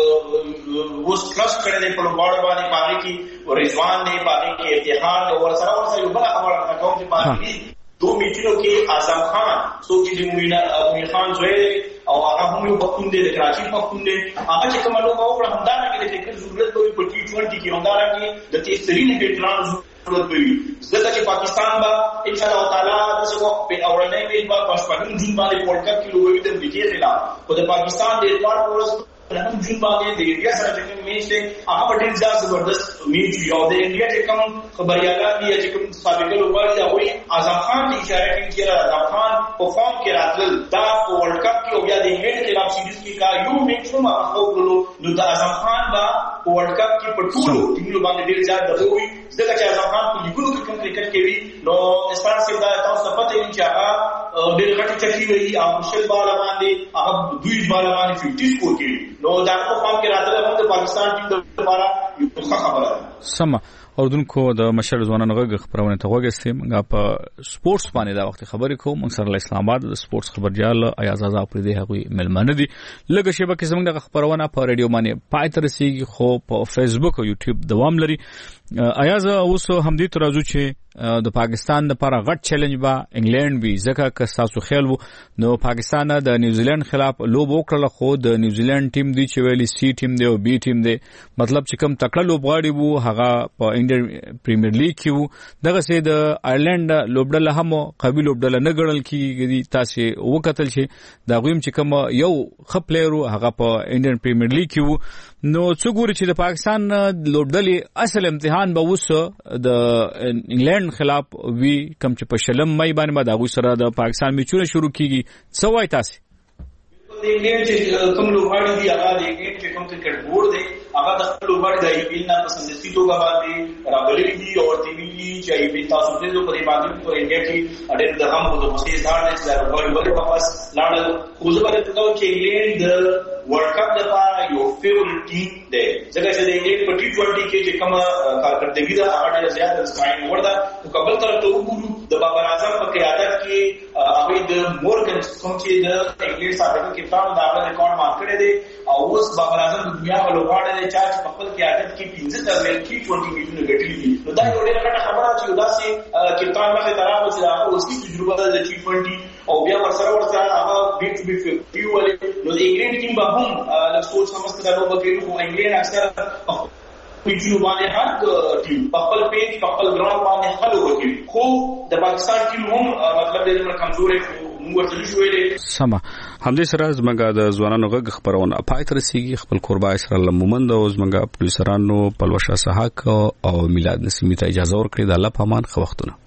وس ټرست کړي په لوبغاړو باندې پاره کې رضوان نه پاره کې افتخار او ورسره یو بل خبره کوم چې پاره دو میټینو کې اعظم خان سوچي د مومن خان زوی او هغه هم یو پښتون دی د کراچي پښتون دی هغه چې کوم لوګو او همدارنګه د فکر ضرورت کوي په ټي20 کې همدارنګه د تیسرین ویټران ضرورت کوي ځکه چې پاکستان به ان شاء الله تعالی د څه وخت په اورنۍ ویل با پښتون جون باندې ورلد کپ کې لوبوي د بریټې خلاف او د پاکستان د ریکارډ پورس هم جون باندې د انډیا سره چې میچ دی هغه ډېر زبردست میچ یو د انډیا چې کوم خبريالان دي چې کوم سابقه لوبغاړي او اعظم خان ته اشاره کوي چې اعظم خان په فارم کې راتل دا ورلد کپ کې او بیا د انګلند خلاف سیریز کې کا یو میچ هم هغه نو د اعظم خان با ورلد کپ کې په ټولو ټیمونو باندې ډېر زیات دغوي ځکه چې اعظم خان په لیګونو کې کوم کرکټ کوي نو اسپان سي دا تاسو پته وي چې هغه ډېر غټي چکی وي او مشل بال باندې هغه دوی بال باندې 50 سکور کوي نو دا په فارم کې راځي د پاکستان ټیم لپاره یو ښه خبره ده سم اوردونکو د مشر ځوانانو غږ خبرونه ته وګورئ موږ په سپورتس باندې دا وخت خبرې کوو موږ سره اسلام آباد د سپورتس خبرجال ایاز آزاد پر دې هغوی ملمنه دي لږه شبکه زموږ د خبرونه په رادیو باندې پای تر رسیدي خو په فیسبوک او یوټیوب دوام لري ایاز اوس هم دې ترازو چې د پاکستان لپاره غټ چیلنج با انګلند وی ځکه که تاسو خیال وو نو پاکستان د نیوزیلند خلاف لوب وکړل خو د نیوزیلند ټیم دی چې ویلي سی ټیم دی او بی ټیم دی مطلب چې کوم تکړه لوبغاړي وو هغه په انډین پریمیر لیګ کې وو دغه سي د آیرلند لوبډل هم قوي لوبډل نه ګڼل کیږي تاسو وکتل چې دا غویم چې کوم یو خپلېرو هغه په انډین پریمیر لیګ کې وو نو څو ګوري چې د پاکستان لوبډلې اصل امتحان به وسه د انګلند خلاف وی کم چې په شلم مې باندې دا غو سره د پاکستان میچونه شروع کیږي څه وای تاسو د انګلند چې کوم لوبغاړي دي هغه د انګلند چې کوم کرکټ بورډ دی هغه د خپل لوبغاړي د ایپیل نه په سندسي توګه باندې راغلي دي او ټي وی چې ایپیل تاسو ته په دې باندې په انډیا کې اړین د هم د مستي ځان نه چې لوبغاړي واپس لاړل خو زه به تاسو چې انګلند د ورلد کپ لپاره یو فیورټ ټیم دی ځکه چې د انګلند په ټي20 کې چې کوم کارکردګي ده هغه ډېر زیات ستاین ورده او قبل تر ته وګورو د بابر اعظم په قیادت کې هغه د مورګن کوم چې د انګلند سابق کپتان دا ریکارډ مات کړی دی او اوس بابر اعظم د دنیا په لوبغاړي دی چې په خپل قیادت کې 15 تر ټي20 میچونه ګټلي دي نو دا یو ډېر غټه خبره چې داسې کپتان مخه درابه چې هغه اوس کی تجربه ده د ټي20 او بیا ورسره هغه بیټ ټو بی 50 ولې نو د انګلند ټیم به هم د سپورټ سمست دا لوبه کوي خو انګلند اکثر پیچو باندې هر ټیم خپل پیج خپل ګراوند باندې خلک وکړي خو د پاکستان ټیم هم مطلب دې کمزورې سما همدې سره زمونږ د ځوانانو غږ خبرونه پای تر رسیدي خپل قربا اسرا لمومند او زمونږ پولیسرانو پلوشه سحاق او میلاد نسیمی ته اجازه ورکړي د الله په امان خو وختونه